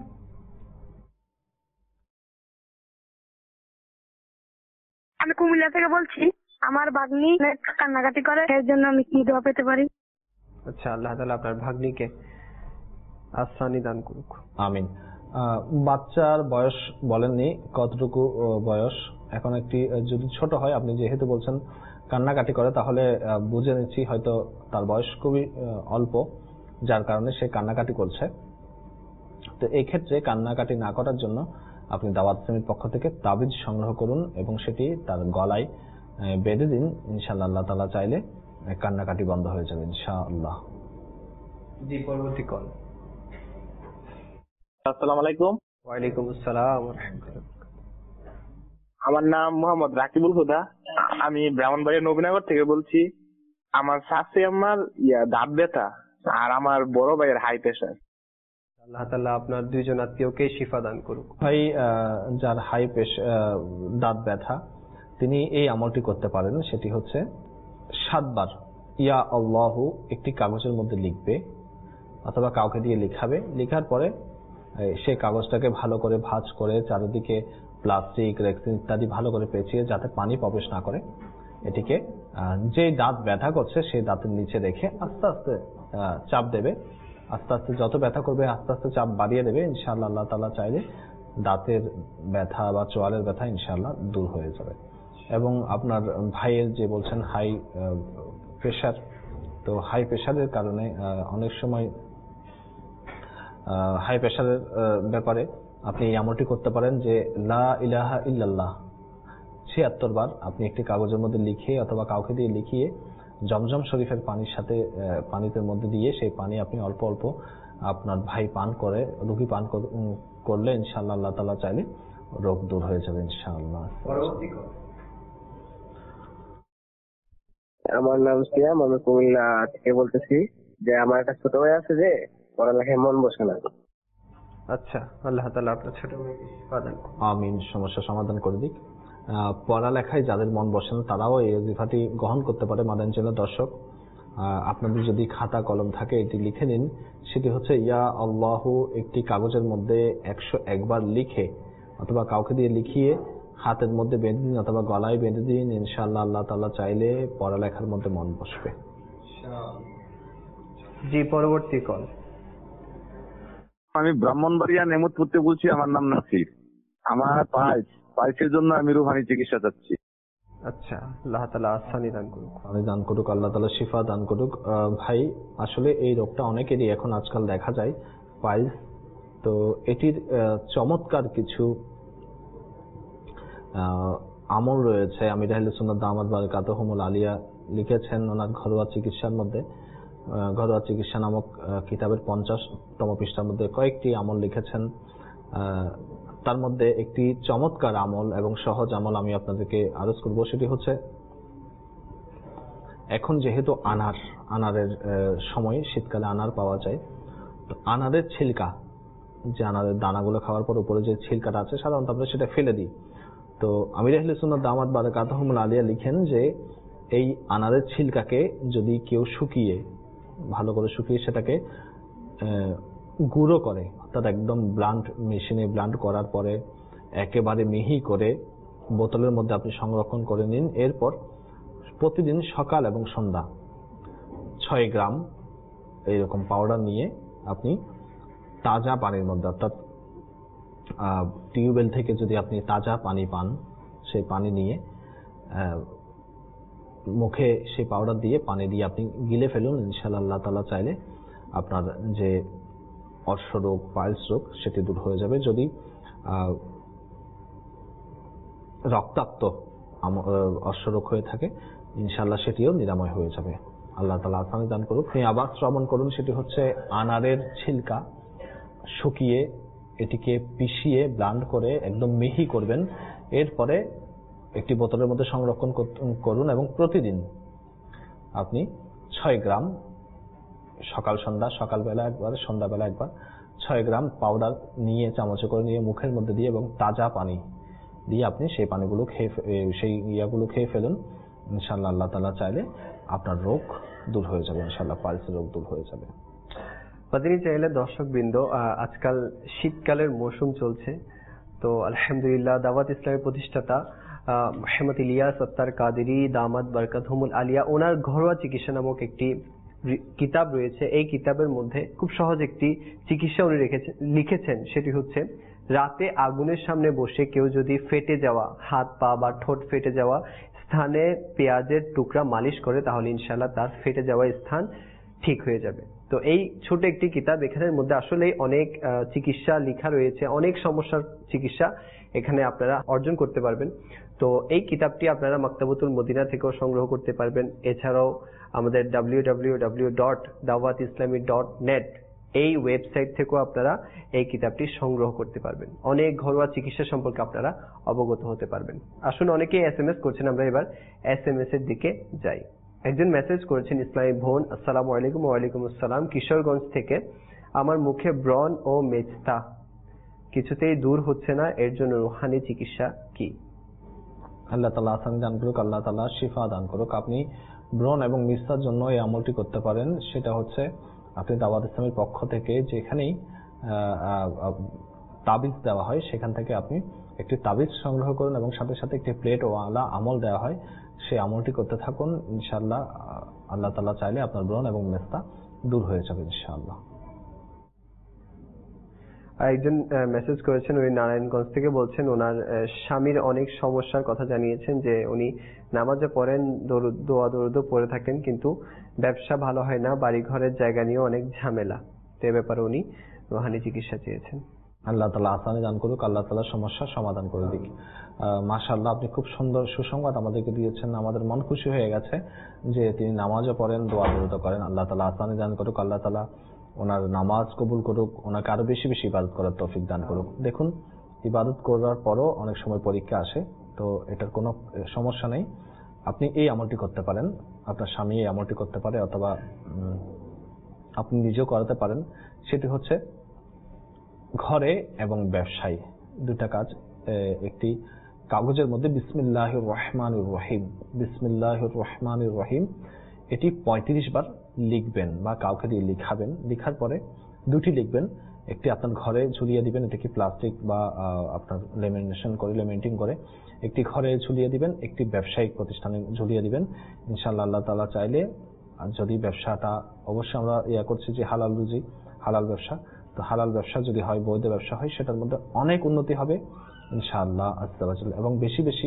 আমি কুমিল্লা থেকে বলছি। আমার ভাগ্নি কান্নাকাটি করে, এর জন্য আমি কি দোয়া পেতে পারি? আচ্ছা, আল্লাহ তাআলা আপনার ভাগ্নিকে আসানি দান করুক। আমিন। বাচ্চার বয়স বলেননি, কতটুকু বয়স? এখন একটি যদি ছোট হয়, আপনি যেহেতু বলছেন কান্নাকাটি করে, তাহলে বুঝে নিচ্ছি হয়তো তার বয়স খুবই অল্প, যার কারণে সে কান্নাকাটি করছে। তো এই ক্ষেত্রে কান্নাকাটি না করার জন্য আপনি দাওয়াত ইসলামীর পক্ষ থেকে তাবিজ সংগ্রহ করুন এবং সেটি তার গলায় বেঁধে দিন। ইনশাআল্লাহ আল্লাহ তাআলা চাইলে কান্নাকাটি বন্ধ হয়ে যাবে ইনশাআল্লাহ। জি, পরবর্তী কল। আসসালামু আলাইকুম। ওয়ালাইকুম আসসালাম ওয়া রাহমাতুল্লাহ। আমার নাম মোহাম্মদ রাকিবুল হুদা, আমি ব্রাহ্মণবাড়িয়া নবীনগর থেকে বলছি। আমার শাশি আমার ইয়া দাঁত ব্যথা আর আমার বড় ভাইয়ের হাই প্রেশার। আল্লাহ তাআলা আপনার দুইজন আত্মীয়কে শিফা দান করুক। ভাই যার হাই প্রেশার, দাঁত ব্যথা, তিনি এই আমলটি করতে পারেন। সেটি হচ্ছে সাতবার ইয়া আল্লাহু একটি কাগজের মধ্যে লিখবে অথবা কাউকে দিয়ে লিখাবে। লিখার পরে সেই কাগজটাকে ভালো করে ভাঁজ করে চারিদিকে প্লাস্টিক, রেক্সিন ইত্যাদি ভালো করে পেঁচিয়ে যাতে পানি প্রবেশ না করে, এটিকে যে দাঁত ব্যথা করছে সেই দাঁতের নিচে রেখে আস্তে আস্তে চাপ দেবে। আস্তে আস্তে যত ব্যথা করবে আস্তে আস্তে চাপ বাড়িয়ে দেবে। ইনশাআল্লাহ আল্লাহ তাআলা চাইলে দাঁতের ব্যথা বা চোয়ালের ব্যথা ইনশাআল্লাহ দূর হয়ে যাবে। এবং আপনার ভাইয়ের যে বলছেন হাই প্রেশার, তো হাই প্রেশারের কারণে অনেক সময় হাই প্রেশারের ব্যাপারে আপনি এই আমলটি করতে পারেন যে লা ইলাহা ইল্লাল্লাহ ছিয়াত্তর বার আপনি একটি কাগজের মধ্যে লিখে অথবা কাউকে দিয়ে লিখিয়ে জমজম শরীফের পানির সাথে পানিতে মধ্যে দিয়ে সেই পানি আপনি অল্প অল্প আপনার ভাই পান করে, রোগী পান করলে ইনশাআল্লাহ আল্লাহ তাআলা চাইলে রোগ দূর হয়ে যাবে ইনশাআল্লাহ। আমার নাম সিয়াম, আমি কুমিল্লা থেকে বলতেছি। যে আমার একটা ছোট ভাই আছে যে পড়ালেখায় মন বসে না। আচ্ছা, আল্লাহ তাআলা আপনার ছোট ভাইকে শিফা দান করুন। আমিন, সমস্যা সমাধান করে দিক। পড়ালেখায় যাদের মন বসে না তারাও এই ওজিফাটি গ্রহণ করতে পারে। মাদানী চ্যানেলের দর্শক, আপনাদের যদি খাতা কলম থাকে এটি লিখে নিন। সেটি হচ্ছে ইয়া আল্লাহু একটি কাগজের মধ্যে একশো একবার লিখে অথবা কাউকে দিয়ে লিখিয়ে হাতের মধ্যে বেঁধে দিন অথবা গলায় বেঁধে দিন। ইনশাআল্লাহ আল্লাহ তাআলা চাইলে পড়ালেখার মধ্যে মন বসবে। জি, পরবর্তী কল। আমি ব্রাহ্মণবাড়িয়া নেমতপুর থেকে বলছি। আমার নাম নাসির। আমার পাইলস পাইলসের জন্য আমি রুহানি চিকিৎসা চাচ্ছি। আচ্ছা, আল্লাহ তাআলা আসানি দান করুক। আমি দান করুক, আল্লাহ তাআলা শিফা দান করুক। আহ, ভাই আসলে এই রোগটা অনেকেরই এখন আজকাল দেখা যায়, পাইলস। তো এটির আহ, চমৎকার কিছু আহ, আমল রয়েছে। আমির আহলে সুন্নাত দামাত বারাকাতুহুমুল আলিয়া লিখেছেন ওনার ঘরোয়া চিকিৎসার মধ্যে, আহ, ঘরোয়া চিকিৎসা নামক আহ, কিতাবের পঞ্চাশতম পৃষ্ঠার মধ্যে কয়েকটি আমল লিখেছেন। আহ, তার মধ্যে একটি চমৎকার আমল এবং সহজ আমল আমি আপনাদেরকে আরজ করব। সেটি হচ্ছে, এখন যেহেতু আনার আনারের সময়, শীতকালে আনার পাওয়া যায়, তো আনারের ছিলকা, যে আনারের দানাগুলো খাওয়ার পর উপরে যে ছিলকাটা আছে, সাধারণত আমরা সেটা ফেলে দিই। তো আমির আহলে সুন্নাত দামাত বারাকাতুহুমুল আলিয়া লিখেন যে এই আনারের ছিলকাকে যদি কেউ শুকিয়ে, ভালো করে শুকিয়ে সেটাকে গুঁড়ো করে, অর্থাৎ একদম ব্লান্ড, মেশিনে ব্লান্ড করার পরে একেবারে মিহি করে বোতলের মধ্যে আপনি সংরক্ষণ করে নিন। এরপর প্রতিদিন সকাল এবং সন্ধ্যা ছয় গ্রাম এইরকম পাউডার নিয়ে আপনি তাজা পানির মধ্যে, অর্থাৎ টিউবওয়েল থেকে যদি আপনি তাজা পানি পান, সেই পানি নিয়ে মুখে সেই পাউডার দিয়ে পানি দিয়ে আপনি গিলে ফেলুন। ইনশাআল্লাহ আল্লাহ তাআলা চাইলে আপনার যে অর্শ রোগ, পাইলস রোগ, সেটি দূর হয়ে যাবে। যদি রক্তাক্ত অর্শ রোগ হয়ে থাকে, ইনশাআল্লাহ সেটিও নিরাময় হয়ে যাবে। আল্লাহ তাআলা আসানি দান করুক। আপনি আবার শ্রবণ করুন, সেটি হচ্ছে আনারের ছিলকা শুকিয়ে এটিকে পিষিয়ে ব্লান্ড করে একদম মিহি করবেন। এরপরে একটি বোতলের মধ্যে সংরক্ষণ করুন এবং প্রতিদিন আপনি ছয় গ্রাম সকাল সন্ধ্যা, সকালবেলা একবার, সন্ধ্যাবেলা একবার ছয় গ্রাম পাউডার নিয়ে চামচে করে নিয়ে মুখের মধ্যে দিয়ে এবং তাজা পানি দিয়ে আপনি সেই পানিগুলো খেয়ে, সেই ইয়াগুলো খেয়ে ফেলুন। ইনশাআল্লাহ আল্লাহ তাআলা চাইলে আপনার রোগ দূর হয়ে যাবে, ইনশাআল্লাহ পাইলসের রোগ দূর হয়ে যাবে। বাদিনী চাইলে দর্শক বৃন্দ, আজকাল শীতকালের মৌসুম চলছে, তো আলহামদুলিল্লাহ দাওয়াত ইসলামের প্রতিষ্ঠাতা মুহাম্মদ ইলিয়াস আত্তার কাদেরী দামাত বারাকাতুহুমুল আলিয়া, ওনার ঘরোয়া চিকিৎসা নামক একটি কিতাব রয়েছে। এই কিতাবের মধ্যে খুব সহজ একটি চিকিৎসা উনি রেখেছেন, লিখেছেন। সেটি হচ্ছে, রাতে আগুনের সামনে বসে কেউ যদি ফেটে যাওয়া হাত পা বা ঠোঁট ফেটে যাওয়া স্থানে পেঁয়াজের টুকরা মালিশ করে, তাহলে ইনশাআল্লাহ তার ফেটে যাওয়া স্থান ঠিক হয়ে যাবে। তো এই ছোট একটি কিতাব, এখানের মধ্যে আসলে অনেক চিকিৎসা লেখা রয়েছে, অনেক সমস্যার চিকিৎসা এখানে আপনারা অর্জন করতে পারবেন। তো এই কিতাবটি আপনারা মাকতাবাতুল মদিনা থেকেও সংগ্রহ করতে পারবেন। এছাড়াও আমাদের ডাব্লিউ ডাব্লিউ ডাব্লিউ ডট দাওয়াত ইসলামী ডট নেট এই ওয়েবসাইট থেকেও আপনারা এই কিতাবটি সংগ্রহ করতে পারবেন। অনেক ঘরোয়া চিকিৎসা সম্পর্কে আপনারা অবগত হতে পারবেন। আসুন, অনেকেই এস এম এস করছেন, আমরা এবার এস এম এস এর দিকে যাই। একজন মেসেজ করেছেন, ইসলামী বোন, আসসালামু আলাইকুম। ওয়ালাইকুম আসসালাম। কিশোরগঞ্জ থেকে, আমার মুখে ব্রণ ও মেজতা কিছুতেই দূর হচ্ছে না, এর জন্য রুহানি চিকিৎসা কি? আল্লাহ তাআলা আসানি দান করুক, আল্লাহ তাআলা শিফা দান করুক। আপনি ব্রণ এবং মিস্তার জন্য এই আমলটি করতে পারেন। সেটা হচ্ছে, আপনি দাওয়াত ইসলামের পক্ষ থেকে যেখানেই তাবিজ দেওয়া হয়, সেখান থেকে আপনি একটি তাবিজ সংগ্রহ করুন এবং সাথে সাথে একটি প্লেট ও আলা আমল দেওয়া হয়, সেই আমলটি করতে থাকুন। ইনশাআল্লাহ আল্লাহ তাআলা চাইলে আপনার ব্রণ এবং মেস্তা দূর হয়ে যাবে ইনশাআল্লাহ। একজন মেসেজ করেছেন, উনি নারায়ণগঞ্জ থেকে বলছেন, ওনার স্বামীর অনেক সমস্যার কথা জানিয়েছেন, যে উনি নামাজে পড়েন, দোয়া দরুদও পড়ে থাকেন, কিন্তু ব্যবসা ভালো হয় না, বাড়ি ঘরের জায়গা নিয়ে অনেক ঝামেলা। তো এ ব্যাপারে উনি রুহানি চিকিৎসা চেয়েছেন। আল্লাহ তাআলা আসানি দান করুক, আল্লাহ তাআলা সমস্যার সমাধান করে দিক। মাশাআল্লাহ, আপনি খুব সুন্দর সুসংবাদ আমাদেরকে দিয়েছেন। আমাদের মন খুশি হয়ে গেছে যে তিনি নামাজও পড়েন, দোয়া দরুদও করেন। আল্লাহ তাআলা আসানি দান করুক, আল্লাহ তাআলা ওনার নামাজ কবুল করুক, ওনাকে আরো বেশি বেশি ইবাদত করার তৌফিক দান করুক। দেখুন, ইবাদত করার পরও অনেক সময় পরীক্ষা আসে, তো এটার কোনো সমস্যা নেই। আপনি এই আমলটি করতে পারেন, আপনার স্বামী এই আমলটি করতে পারে, অথবা আপনি নিজেও করাতে পারেন। সেটি হচ্ছে, ঘরে এবং ব্যবসায় দুটা কাজ। একটি কাগজের মধ্যে বিসমিল্লাহির রহমানির রহিম, বিসমিল্লাহির রহমানির রহিম এটি পঁয়ত্রিশ বার লিখবেন বা কাউকে দিয়ে লিখাবেন। লিখার পরে দুটি লিখবেন, একটি আপনার ঘরে ঝুলিয়ে দিবেন, এটাকে প্লাস্টিক বা আপনার লেমিনেশন করে, লেমিনেটিং করে একটি ঘরে ঝুলিয়ে দিবেন, একটি ব্যবসায়িক প্রতিষ্ঠানে ঝুলিয়ে দিবেন। ইনশাআল্লাহ আল্লাহ তাআলা চাইলে, যদি ব্যবসাটা, অবশ্যই আমরা ইয়া করছি যে হালাল রুজি, হালাল ব্যবসা, তো হালাল ব্যবসা যদি হয়, বৈধ ব্যবসা হয়, সেটার মধ্যে অনেক উন্নতি হবে ইনশাআল্লাহ আজ্জা ওয়া জাল্লা। এবং বেশি বেশি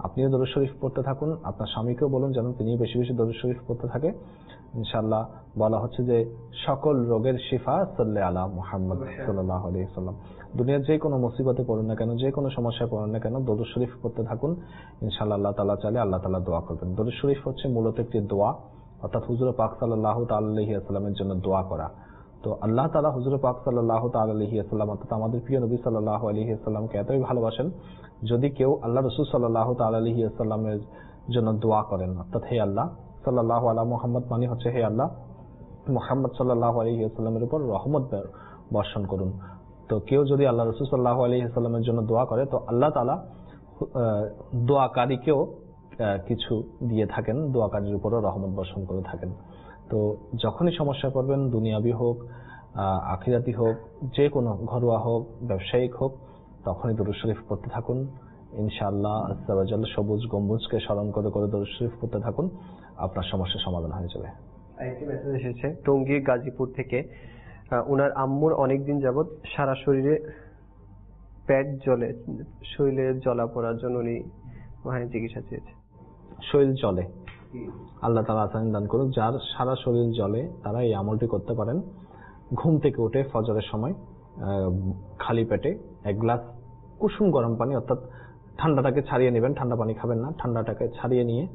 আপনিও দরুদ শরীফ পড়তে থাকুন, আপনার স্বামীকেও বলুন যেন তিনি বেশি বেশি দরুদ শরীফ পড়তে থাকে। ইনশাআল্লাহ বলা হচ্ছে যে সকল রোগের শিফা সাল্লে আলা মুহাম্মদ সাল্লাল্লাহু আলাইহি ওয়াসাল্লাম। দুনিয়ার যে কোনো মুসিবতে পড়ুন না কেন, যে কোনো সমস্যায় পড়ুন না কেন, দরুদ শরীফ পড়তে থাকুন। ইনশাআল্লাহ আল্লাহ তাআলা চাইলে আল্লাহ তাআলা দোয়া করবেন। দরুদ শরীফ হচ্ছে মূলত একটি দোয়া, অর্থাৎ হুজুর পাক সাল্লাল্লাহু তাআলা আলাইহি ওয়াসাল্লামের জন্য দোয়া করা। তো আল্লাহ তাআলা হুজুর পাক সাল্লাল্লাহু তাআলা আলাইহি ওয়াসাল্লাম অর্থাৎ আমাদের প্রিয় নবী সাল্লাল্লাহু আলাইহি ওয়াসাল্লামকে এতই ভালোবাসেন, যদি কেউ আল্লাহ রাসূল সাল্লাল্লাহু তাআলা আলাইহি ওয়াসাল্লামের জন্য দোয়া করেন, অর্থাৎ হে আল্লাহ সাল্লাল্লাহু আলা মুহাম্মদ মানে হচ্ছে হে আল্লাহ মুহাম্মদ সাল্লাল্লাহু আলাইহি ওয়াসাল্লামের উপর রহমত বর্ষণ করুন। তো কেউ যদি আল্লাহ রাসূল সাল্লাল্লাহু আলাইহি ওয়াসাল্লামের জন্য দোয়া করে তো আল্লাহ তাআলা দোয়াকারীকেও কিছু দিয়ে থাকেন, দোয়াকারীর উপরও রহমত বর্ষণ করে থাকেন। তো যখনই সমস্যা পড়বেন, দুনিয়াবি হোক আখিরাতি হোক, যে কোনো ঘরোয়া হোক ব্যবসায়িক হোক, তখনই দরুদ শরীফ পড়তে থাকুন। ইনশাআল্লাহ আজ্জা ওয়া জাল্লা সবুজ গম্বুজকে স্মরণ করে করে দরুদ শরীফ পড়তে থাকুন, আপনার সমস্যার সমাধান হয়ে যাবে। আরেকটি মেসেজ এসেছে টঙ্গী গাজীপুর থেকে। ওনার আম্মুর অনেকদিন যাবৎ সারা শরীরে পেট জ্বলে, শরীরে জ্বলা পড়ার জন্য উনি মায়ের চিকিৎসা চেয়েছে। শরীর জ্বলে, আল্লাহ তাআলা আসানি দান করুন। যার সারা শরীর জ্বলে তারা এই আমলটি করতে পারেন। ঘুম থেকে উঠে ফজরের সময় খালি পেটে এক গ্লাস কুসুম গরম পানি, অর্থাৎ ঠান্ডাটাকে ছাড়িয়ে নেবেন, ঠান্ডা পানি খাবেন না, ঠান্ডাটাকে ছাড়িয়ে নিয়ে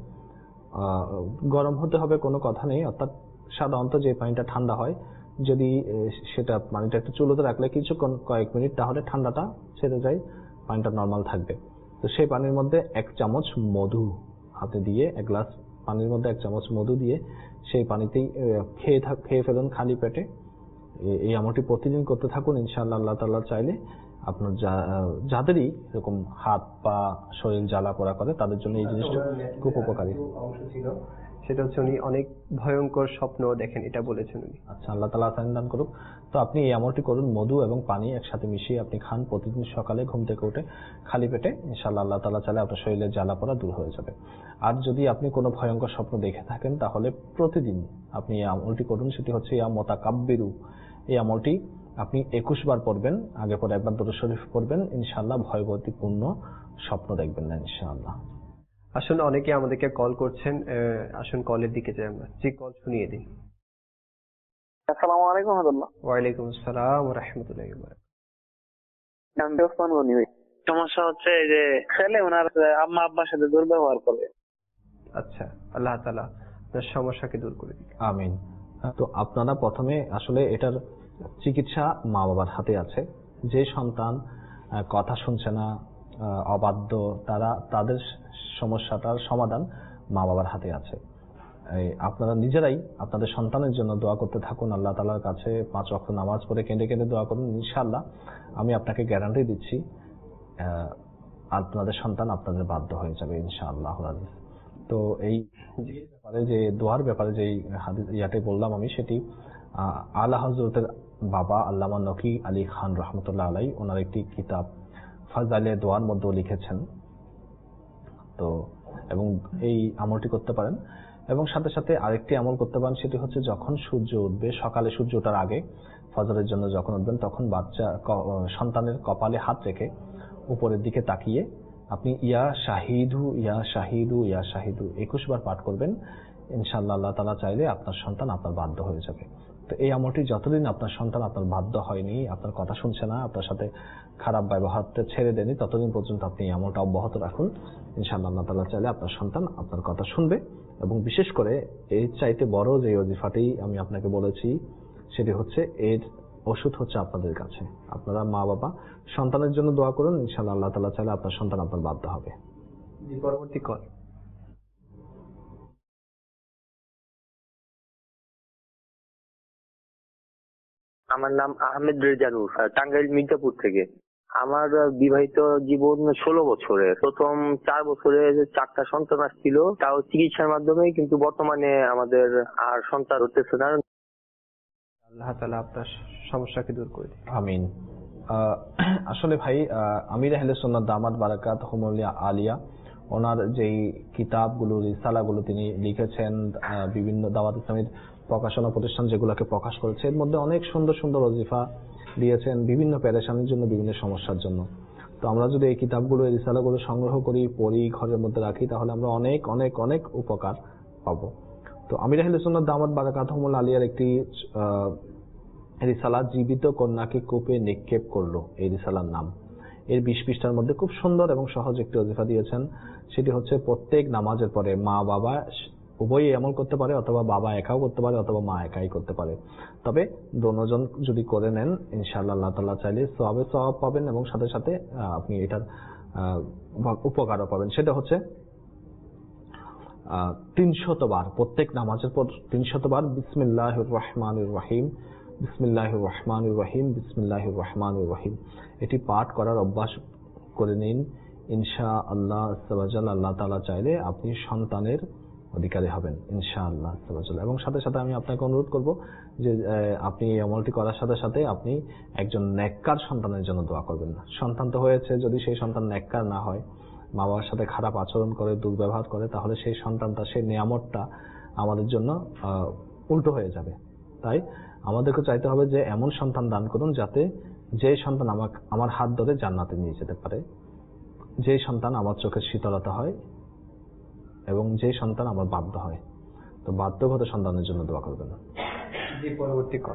গরম হতে হবে কোনো কথা নেই, অর্থাৎ সাধারণত যে পানিটা ঠান্ডা হয় যদি সেটা পানিটা একটু চুলোতে রাখলে কিছুক্ষণ কয়েক মিনিট তাহলে ঠান্ডাটা ছেড়ে যায়, পানিটা নর্মাল থাকবে। তো সেই পানির মধ্যে এক চামচ মধু হাতে দিয়ে, এক গ্লাস পানির মধ্যে এক চামচ মধু দিয়ে সেই পানিতেই খেয়ে থাক খেয়ে ফেলুন খালি পেটে। এই আমলটি প্রতিদিন করতে থাকুন। ইনশাআল্লাহ আল্লাহ তাআলা চাইলে আপনার যাদেরই এরকম হাত পা শরীর জ্বালা পোড়া করে তাদের জন্য এই জিনিসটা খুব উপকারী। অংশ ছিল সেটা হচ্ছে উনি অনেক ভয়ঙ্কর স্বপ্ন দেখেন, এটা বলেছেন উনি। আচ্ছা, আল্লাহ তাআলা আসানি দান করুক। তো আপনি এই আমলটি করুন, মধু এবং পানি একসাথে মিশিয়ে আপনি খান প্রতিদিন সকালে ঘুম থেকে উঠে খালি পেটে। ইনশাআল্লাহ আল্লাহ তাআলা চাইলে আপনার শরীরের জ্বালা পোড়া দূর হয়ে যাবে। আর যদি আপনি কোনো ভয়ঙ্কর স্বপ্ন দেখে থাকেন তাহলে প্রতিদিন আপনি এই আমলটি করুন, সেটি হচ্ছে ইয়া মুতাকাব্বিরু। এই আমলটি আপনি একুশ বার পড়বেন, আগে পরে একবার দরুদ শরীফ পড়বেন, ইনশাআল্লাহ ভয়ভীতিপূর্ণ স্বপ্ন দেখবেন না ইনশাআল্লাহ। আসলে অনেকে আমাদেরকে কল করছেন, আসুন কলের দিকে যাই আমরা। জি, কল শুনিয়ে দিন। আসসালামু আলাইকুম ওয়া রাহমাতুল্লাহ। ওয়া আলাইকুম আসসালাম ওয়া রাহমাতুল্লাহি ওয়া বারাকাতুহু। নাম ওসমান গনি ভাই। সমস্যা হচ্ছে যে ছেলে ওনার আম্মা আব্বার সাথে দুর্ব্যবহার করে। আচ্ছা, আল্লাহ তাআলা আপনার সমস্যাকে দূর করে দিন। আমিন। তো আপনারা প্রথমে আসলে এটার চিকিৎসা মা বাবার হাতে আছে। যে সন্তান কথা শুনছে না, অবাধ্য, তারা তাদের সমস্যাটার সমাধান মা বাবার হাতে আছে। আপনারা নিজেরাই আপনাদের সন্তানের জন্য দোয়া করতে থাকুন, আল্লাহ তাআলার কাছে পাঁচ ওয়াক্ত নামাজ পড়ে কেঁদে কেঁদে দোয়া করুন। ইনশাআল্লাহ আমি আপনাকে গ্যারান্টি দিচ্ছি আপনাদের সন্তান আপনাদের বাধ্য হয়ে যাবে ইনশাআল্লাহ। তো এই ব্যাপারে যে দোয়ার ব্যাপারে যে ইয়াতে বললাম আমি, সেটি আলা হযরতের বাবা আল্লামা নকি আলী খান রহমতুল্লাহ আলাই ওনার একটি কিতাব ফাজাইলে দোয়ার মধ্যে লিখেছেন। তো এবং এই আমলটি করতে পারেন এবং সাথে সাথে আরেকটি আমল করতে পারেন, সেটি হচ্ছে যখন সূর্য উঠবে, সকালে সূর্য ওঠার আগে ফজরের জন্য যখন উঠবেন তখন বাচ্চা সন্তানের কপালে হাত রেখে উপরের দিকে তাকিয়ে আপনি ইয়া শাহিদু ইয়া শাহিদু ইয়া শাহিদু একুশ বার পাঠ করবেন। ইনশাআল্লাহ আল্লাহ তাআলা চাইলে আপনার সন্তান আপনার বাধ্য হয়ে যাবে। তো এই আমলটি যতদিন আপনার সন্তান আপনার বাধ্য হয়নি, আপনার কথা শুনছে না, আপনার সাথে খারাপ ব্যবহারটা ছেড়ে দেয়নি, ততদিন পর্যন্ত আপনি এই আমলটা অব্যাহত রাখুন। ইনশাআল্লাহ আল্লাহ তাআলা চাইলে আপনার সন্তান আপনার কথা শুনবে। এবং বিশেষ করে এর চাইতে বড় যে ওজিফাটি আমি আপনাকে বলেছি সেটি হচ্ছে, এর ওষুধ হচ্ছে আপনাদের কাছে। আপনারা মা বাবা সন্তানের জন্য দোয়া করুন, ইনশাআল্লাহ আল্লাহ তাআলা চাইলে আপনার সন্তান আপনার বাধ্য হবে। পরবর্তী কল। আমার নাম আহমেদ রেজানুর, টাঙ্গাইল মির্জাপুর থেকে। আমার বিবাহিত জীবন ষোলো বছরের। প্রথম চার বছরে চারটা সন্তান আসছিল, তাও চিকিৎসার মাধ্যমে, কিন্তু বর্তমানে আমাদের আর সন্তান হতেছে না। আল্লাহ তাআলা আপনার সমস্যাকে দূর করে দিন। আমিন। আসলে ভাই আমির আহলে সুন্নাত দামাত বারাকাতুহুমুল আলিয়া ওনার যেই কিতাবগুলো রিসালাগুলো তিনি লিখেছেন, বিভিন্ন দাওয়াত ইসলামের প্রকাশনা প্রতিষ্ঠান যেগুলোকে প্রকাশ করেছে, এর মধ্যে অনেক সুন্দর সুন্দর ওজিফা দিয়েছেন বিভিন্ন পেরেশানির জন্য, বিভিন্ন সমস্যার জন্য। তো তো আমরা যদি এই কিতাবগুলো এই রিসালাগুলো সংগ্রহ করি, পড়ি, ঘরের মধ্যে রাখি, তাহলে আমরা অনেক অনেক অনেক উপকার পাবো। তো আমির আহলে সুন্নাত দামাত বারাকাতুহুমুল আলিয়ার একটি রিসালা জীবিত কন্যাকে কূপে নিক্ষেপ করলো, এই রিসালার নাম। এর বিশ পৃষ্ঠার মধ্যে খুব সুন্দর এবং সহজ একটি ওজিফা দিয়েছেন। সেটি হচ্ছে প্রত্যেক নামাজের পরে মা বাবা উভয়ই আমল করতে পারে, অথবা বাবা একাও করতে পারে, অথবা মা একাই করতে পারে। তবে দোনোজন যদি করে নেন ইনশাআল্লাহ আল্লাহ তাআলা চাইলে সওয়াবে সওয়াব পাবেন এবং সাথে সাথে আপনি এটার উপকারও পাবেন। সেটা হচ্ছে তিনশত বার, প্রত্যেক নামাজের পর তিনশত বার বিসমিল্লাহির রহমানির রহিম, বিসমিল্লাহির রহমানির রহিম, বিসমিল্লাহির রহমানির রহিম এটি পাঠ করার অভ্যাস করে নিন। ইনশাআল্লাহ আল্লাহ আল্লাহ তাআলা চাইলে আপনি সন্তানের অধিকারী হবেন ইনশাআল্লাহ। এবং সাথে সাথে আমি আপনাকে অনুরোধ করব যে আপনি এই আমলটি করার সাথে সাথে আপনি একজন নেককার সন্তানের জন্য দোয়া করবেন। সন্তান তো হয়েছে, যদি সেই সন্তান নেককার না হয়, মা বাবার সাথে খারাপ আচরণ করে, দুর্ব্যবহার করে, তাহলে সেই সন্তানটা, সেই নিয়ামতটা আমাদের জন্য উল্টো হয়ে যাবে। তাই আমাদেরকে চাইতে হবে যে এমন সন্তান দান করুন যাতে যে সন্তান আমাকে আমার হাত ধরে জান্নাতে নিয়ে যেতে পারে, যে সন্তান আমার চোখের শীতলতা হয় এবং যে সন্তান আমার বাধ্য হয়। তো বাধ্যগত সন্তানের জন্য দোয়া করবেন। জি, পরবর্তী কল।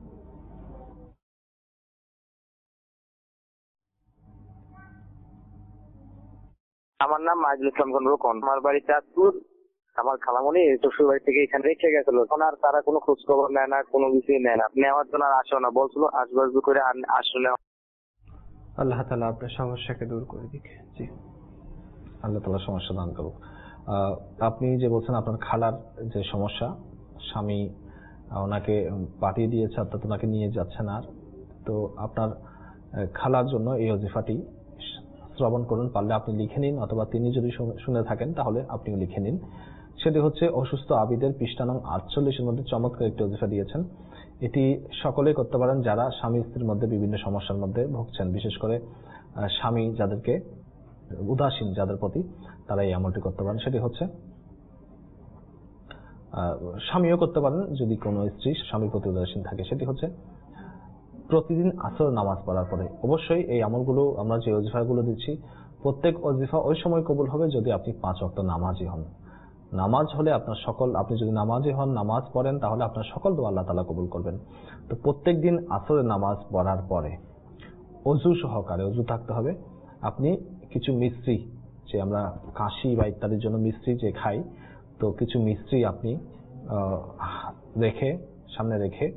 আমার নাম মাহিদুল ইসলাম রোকন, আমার বাড়ি চাঁদপুর। আমার খালামণি শ্বশুর বাড়ি থেকে এখানে রেখে গেছিল, তখন আর তারা কোনো খোঁজ খবর নেয় না, কোনো কিছুই নেয় না, নেওয়ার জন্য আর আসো না বলছিল, আসবো আসবো করে আসলে। আল্লাহ তাআলা আপনার সমস্যাকে দূর করে দিক। জি, আল্লাহ তাআলা সমস্যা দান করুক। আপনি যে বলছেন আপনার খালার যে সমস্যা, স্বামী ওনাকে পাঠিয়ে দিয়েছে, অর্থাৎ ওনাকে নিয়ে যাচ্ছে না, তো আপনার খালার জন্য এই ওজিফাটি শ্রবণ করুন। পারলে আপনি লিখে নিন, অথবা তিনি যদি শুনে থাকেন তাহলে আপনিও লিখে নিন। সেটি হচ্ছে অসুস্থ আবিদের পৃষ্ঠা নং আটচল্লিশের মধ্যে চমৎকার একটি ওজিফা দিয়েছেন। এটি সকলেই করতে পারেন যারা স্বামী স্ত্রীর মধ্যে বিভিন্ন সমস্যার মধ্যে ভুগছেন, বিশেষ করে স্বামী যাদেরকে উদাসীন যাদের প্রতি, তারা এই আমলটি করতে পারেন। সেটি হচ্ছে স্বামীও করতে পারেন যদি কোনো স্ত্রী স্বামীর প্রতি উদাসীন থাকে। সেটি হচ্ছে প্রতিদিন আসর নামাজ পড়ার পরে অবশ্যই এই আমলগুলো, আমরা যে ওজিফাগুলো দিচ্ছি, প্রত্যেক ওজিফা ওই সময় কবুল হবে যদি আপনি পাঁচ ওয়াক্ত নামাজি হন। নামাজ হলে আপনার সকল, আপনি যদি নামাজি হন, নামাজ পড়েন, তাহলে আপনার সকল দোয়া আল্লাহ তাআলা কবুল করবেন। তো প্রত্যেক দিন আসরের নামাজ পড়ার পরে অজু সহকারে, অজু থাকতে হবে, আপনি কিছু মিশ্রি, যে আমরা কাশি বা ইত্যাদির জন্য মিশ্রি যে খাই, তো কিছু মিশ্রি আপনি রেখে, সামনে রেখে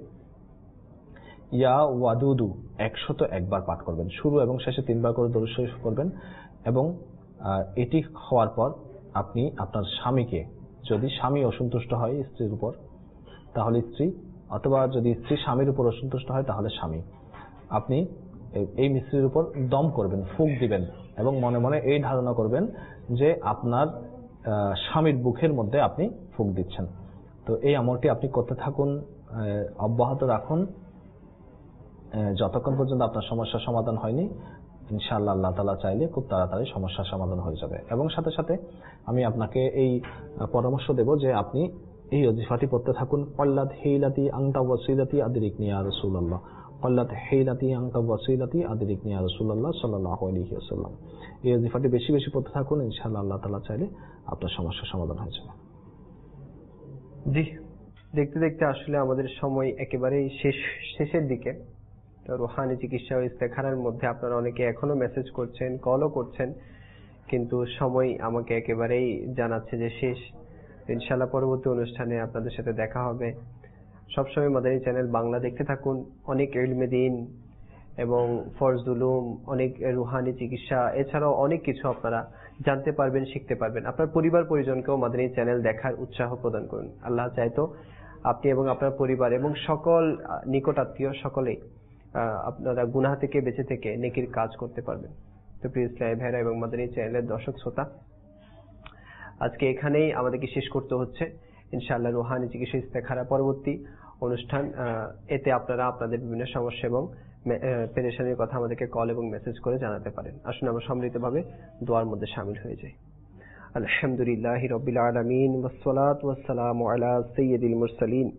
ইয়া ওয়াদুদু একশত একবার পাঠ করবেন। শুরু এবং শেষে তিনবার করে দরুদ শরীফ পড়বেন। এবং এটি হওয়ার পর আপনি আপনার স্বামীকে, যদি স্বামী অসন্তুষ্ট হয় স্ত্রীর উপর তাহলে স্ত্রী, অথবা যদি স্ত্রী স্বামীর উপর অসন্তুষ্ট হয় তাহলে স্বামী, আপনি এই মিশ্রির উপর দম করবেন, ফুঁক দিবেন এবং মনে মনে এই ধারণা করবেন যে আপনার স্বামীর বুকের মধ্যে আপনি ফুঁক দিচ্ছেন। তো এই আমলটি আপনি করতে থাকুন, অব্যাহত রাখুন যতক্ষণ পর্যন্ত আপনার সমস্যার সমাধান হয়নি। ইনশাআল্লাহ আল্লাহ তাআলা চাইলে খুব তাড়াতাড়ি সমস্যার সমাধান হয়ে যাবে। এবং সাথে সাথে আমি আপনাকে এই পরামর্শ দেব যে আপনি এই ওজিফাটি পড়তে থাকুন। কল্লাত হেইলাতি আনতা ওয়াসিলাতি আদরিকনি ইয়া রাসূলুল্লাহ, কল্লাত হেইলাতি আনতা ওয়াসিলাতি আদরিকনি ইয়া রাসূলুল্লাহ সাল্লাল্লাহু আলাইহি ওয়াসাল্লাম। এই ওজিফাটি বেশি বেশি পড়তে থাকুন, ইনশাআল্লাহ আল্লাহ তাআলা চাইলে আপনার সমস্যার সমাধান হয়ে যাবে। জি, দেখতে দেখতে আসলে আমাদের সময় একেবারেই শেষ শেষের দিকে। তো রুহানি চিকিৎসা ও ইস্তেখারার মধ্যে আপনারা অনেকে এখনো মেসেজ করছেন, কলও করছেন, কিন্তু সময় আমাকে একেবারেই জানাচ্ছে যে শেষ। ইনশাআল্লাহ পরবর্তী অনুষ্ঠানে আপনাদের সাথে দেখা হবে। সবসময় মাদানী চ্যানেল বাংলা দেখতে থাকুন। অনেক ইলমে দ্বীন এবং ফরজ উলুম, অনেক রুহানি চিকিৎসা, এছাড়াও অনেক কিছু আপনারা জানতে পারবেন, শিখতে পারবেন। আপনার পরিবার পরিজনকেও মাদানী চ্যানেল দেখার উৎসাহ প্রদান করুন। আল্লাহ চাইতো আপনি এবং আপনার পরিবার এবং সকল নিকট আত্মীয় সকলেই আপনারা গুনাহ থেকে বেঁচে থেকে নেকির কাজ করতে পারবেন। তো প্রিয় ইসলামী ভাইরা এবং মাদানী চ্যানেলের দর্শক শ্রোতা, আজকে এখানেই আমাদেরকে শেষ করতে হচ্ছে। ইনশাআল্লাহ রুহানি চিকিৎসা ইস্তেখারা পরবর্তী অনুষ্ঠান, এতে আপনারা আপনাদের বিভিন্ন সমস্যা এবং পেরেশানির কথা আমাদেরকে কল এবং মেসেজ করে জানাতে পারেন। আসুন আমরা সম্মিলিতভাবে দোয়ার মধ্যে শামিল হয়ে যাই। আলহামদুলিল্লাহি রাব্বিল আলামিন ওয়াসসালাতু ওয়াসসালামু আলা সাইয়্যিদিল মুরসালিন।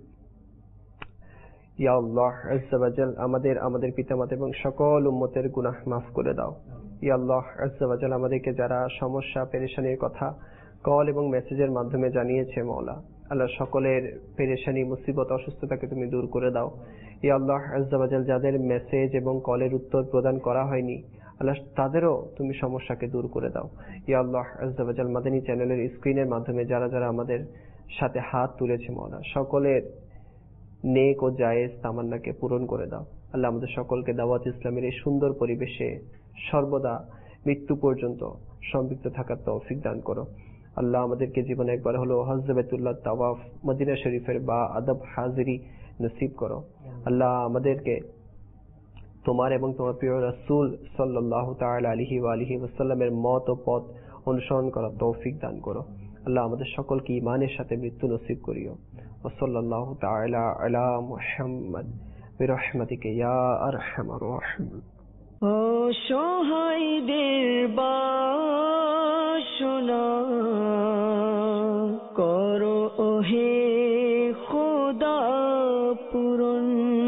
ইয়া আল্লাহ আযজা ওয়া জাল, আমাদের আমাদের পিতামাতা এবং সকল উম্মতের গুনাহ মাফ করে দাও। ইয়া আল্লাহ আজ্জা ওয়া জাল আমাদেরকে যারা সমস্যা পেরেশানির কথা কল এবং মেসেজের মাধ্যমে জানিয়েছে মওলা আল্লাহ সকলের পেরেশানি মুসিবত অসুস্থতাকে তুমি দূর করে দাও। ইয়া আল্লাহ আজ্জা ওয়া জাল যাদের মেসেজ এবং কলের উত্তর প্রদান করা হয়নি আল্লাহ তাদেরও তুমি সমস্যাকে দূর করে দাও। ইয়া আল্লাহ আজ্জা ওয়া জাল মাদানী চ্যানেলের স্ক্রিনের মাধ্যমে যারা যারা আমাদের সাথে হাত তুলেছে মওলা সকলের নেক ও জায়েজ তামান্নাকে পূরণ করে দাও। আল্লাহ আমাদের সকলকে দাওয়াত ইসলামের এই সুন্দর পরিবেশে সর্বদা মৃত্যু পর্যন্ত সম্পৃক্ত থাকার তৌফিক দান করো। আল্লাহ আমাদেরকে জীবনে একবার হলো হজ বাইতুল্লাহ তাওয়াফ মদিনা শরীফের বা আদব হাজিরি নসিব করো। আল্লাহ আমাদেরকে তোমার এবং তোমার প্রিয় রাসূল সাল্লাল্লাহু তাআলা আলাইহি ওয়া আলিহি ওয়াসাল্লামের মত ও পথ অনুসরণ করার তৌফিক দান করো। আল্লাহ আমাদের সকলকে ঈমানের সাথে মৃত্যু নসিব করিও। ওয়া সাল্লাল্লাহু তাআলা আলা মুহাম্মদ বিরহমাতিকা ইয়া আরহামার রাহিমিন। অসহায়দের বাসনা করো ওহে খোদা পূরণ,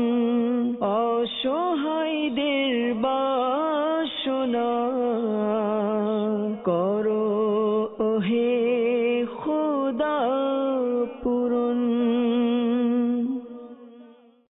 অসহায়দের বাসনা করো ওহে খোদা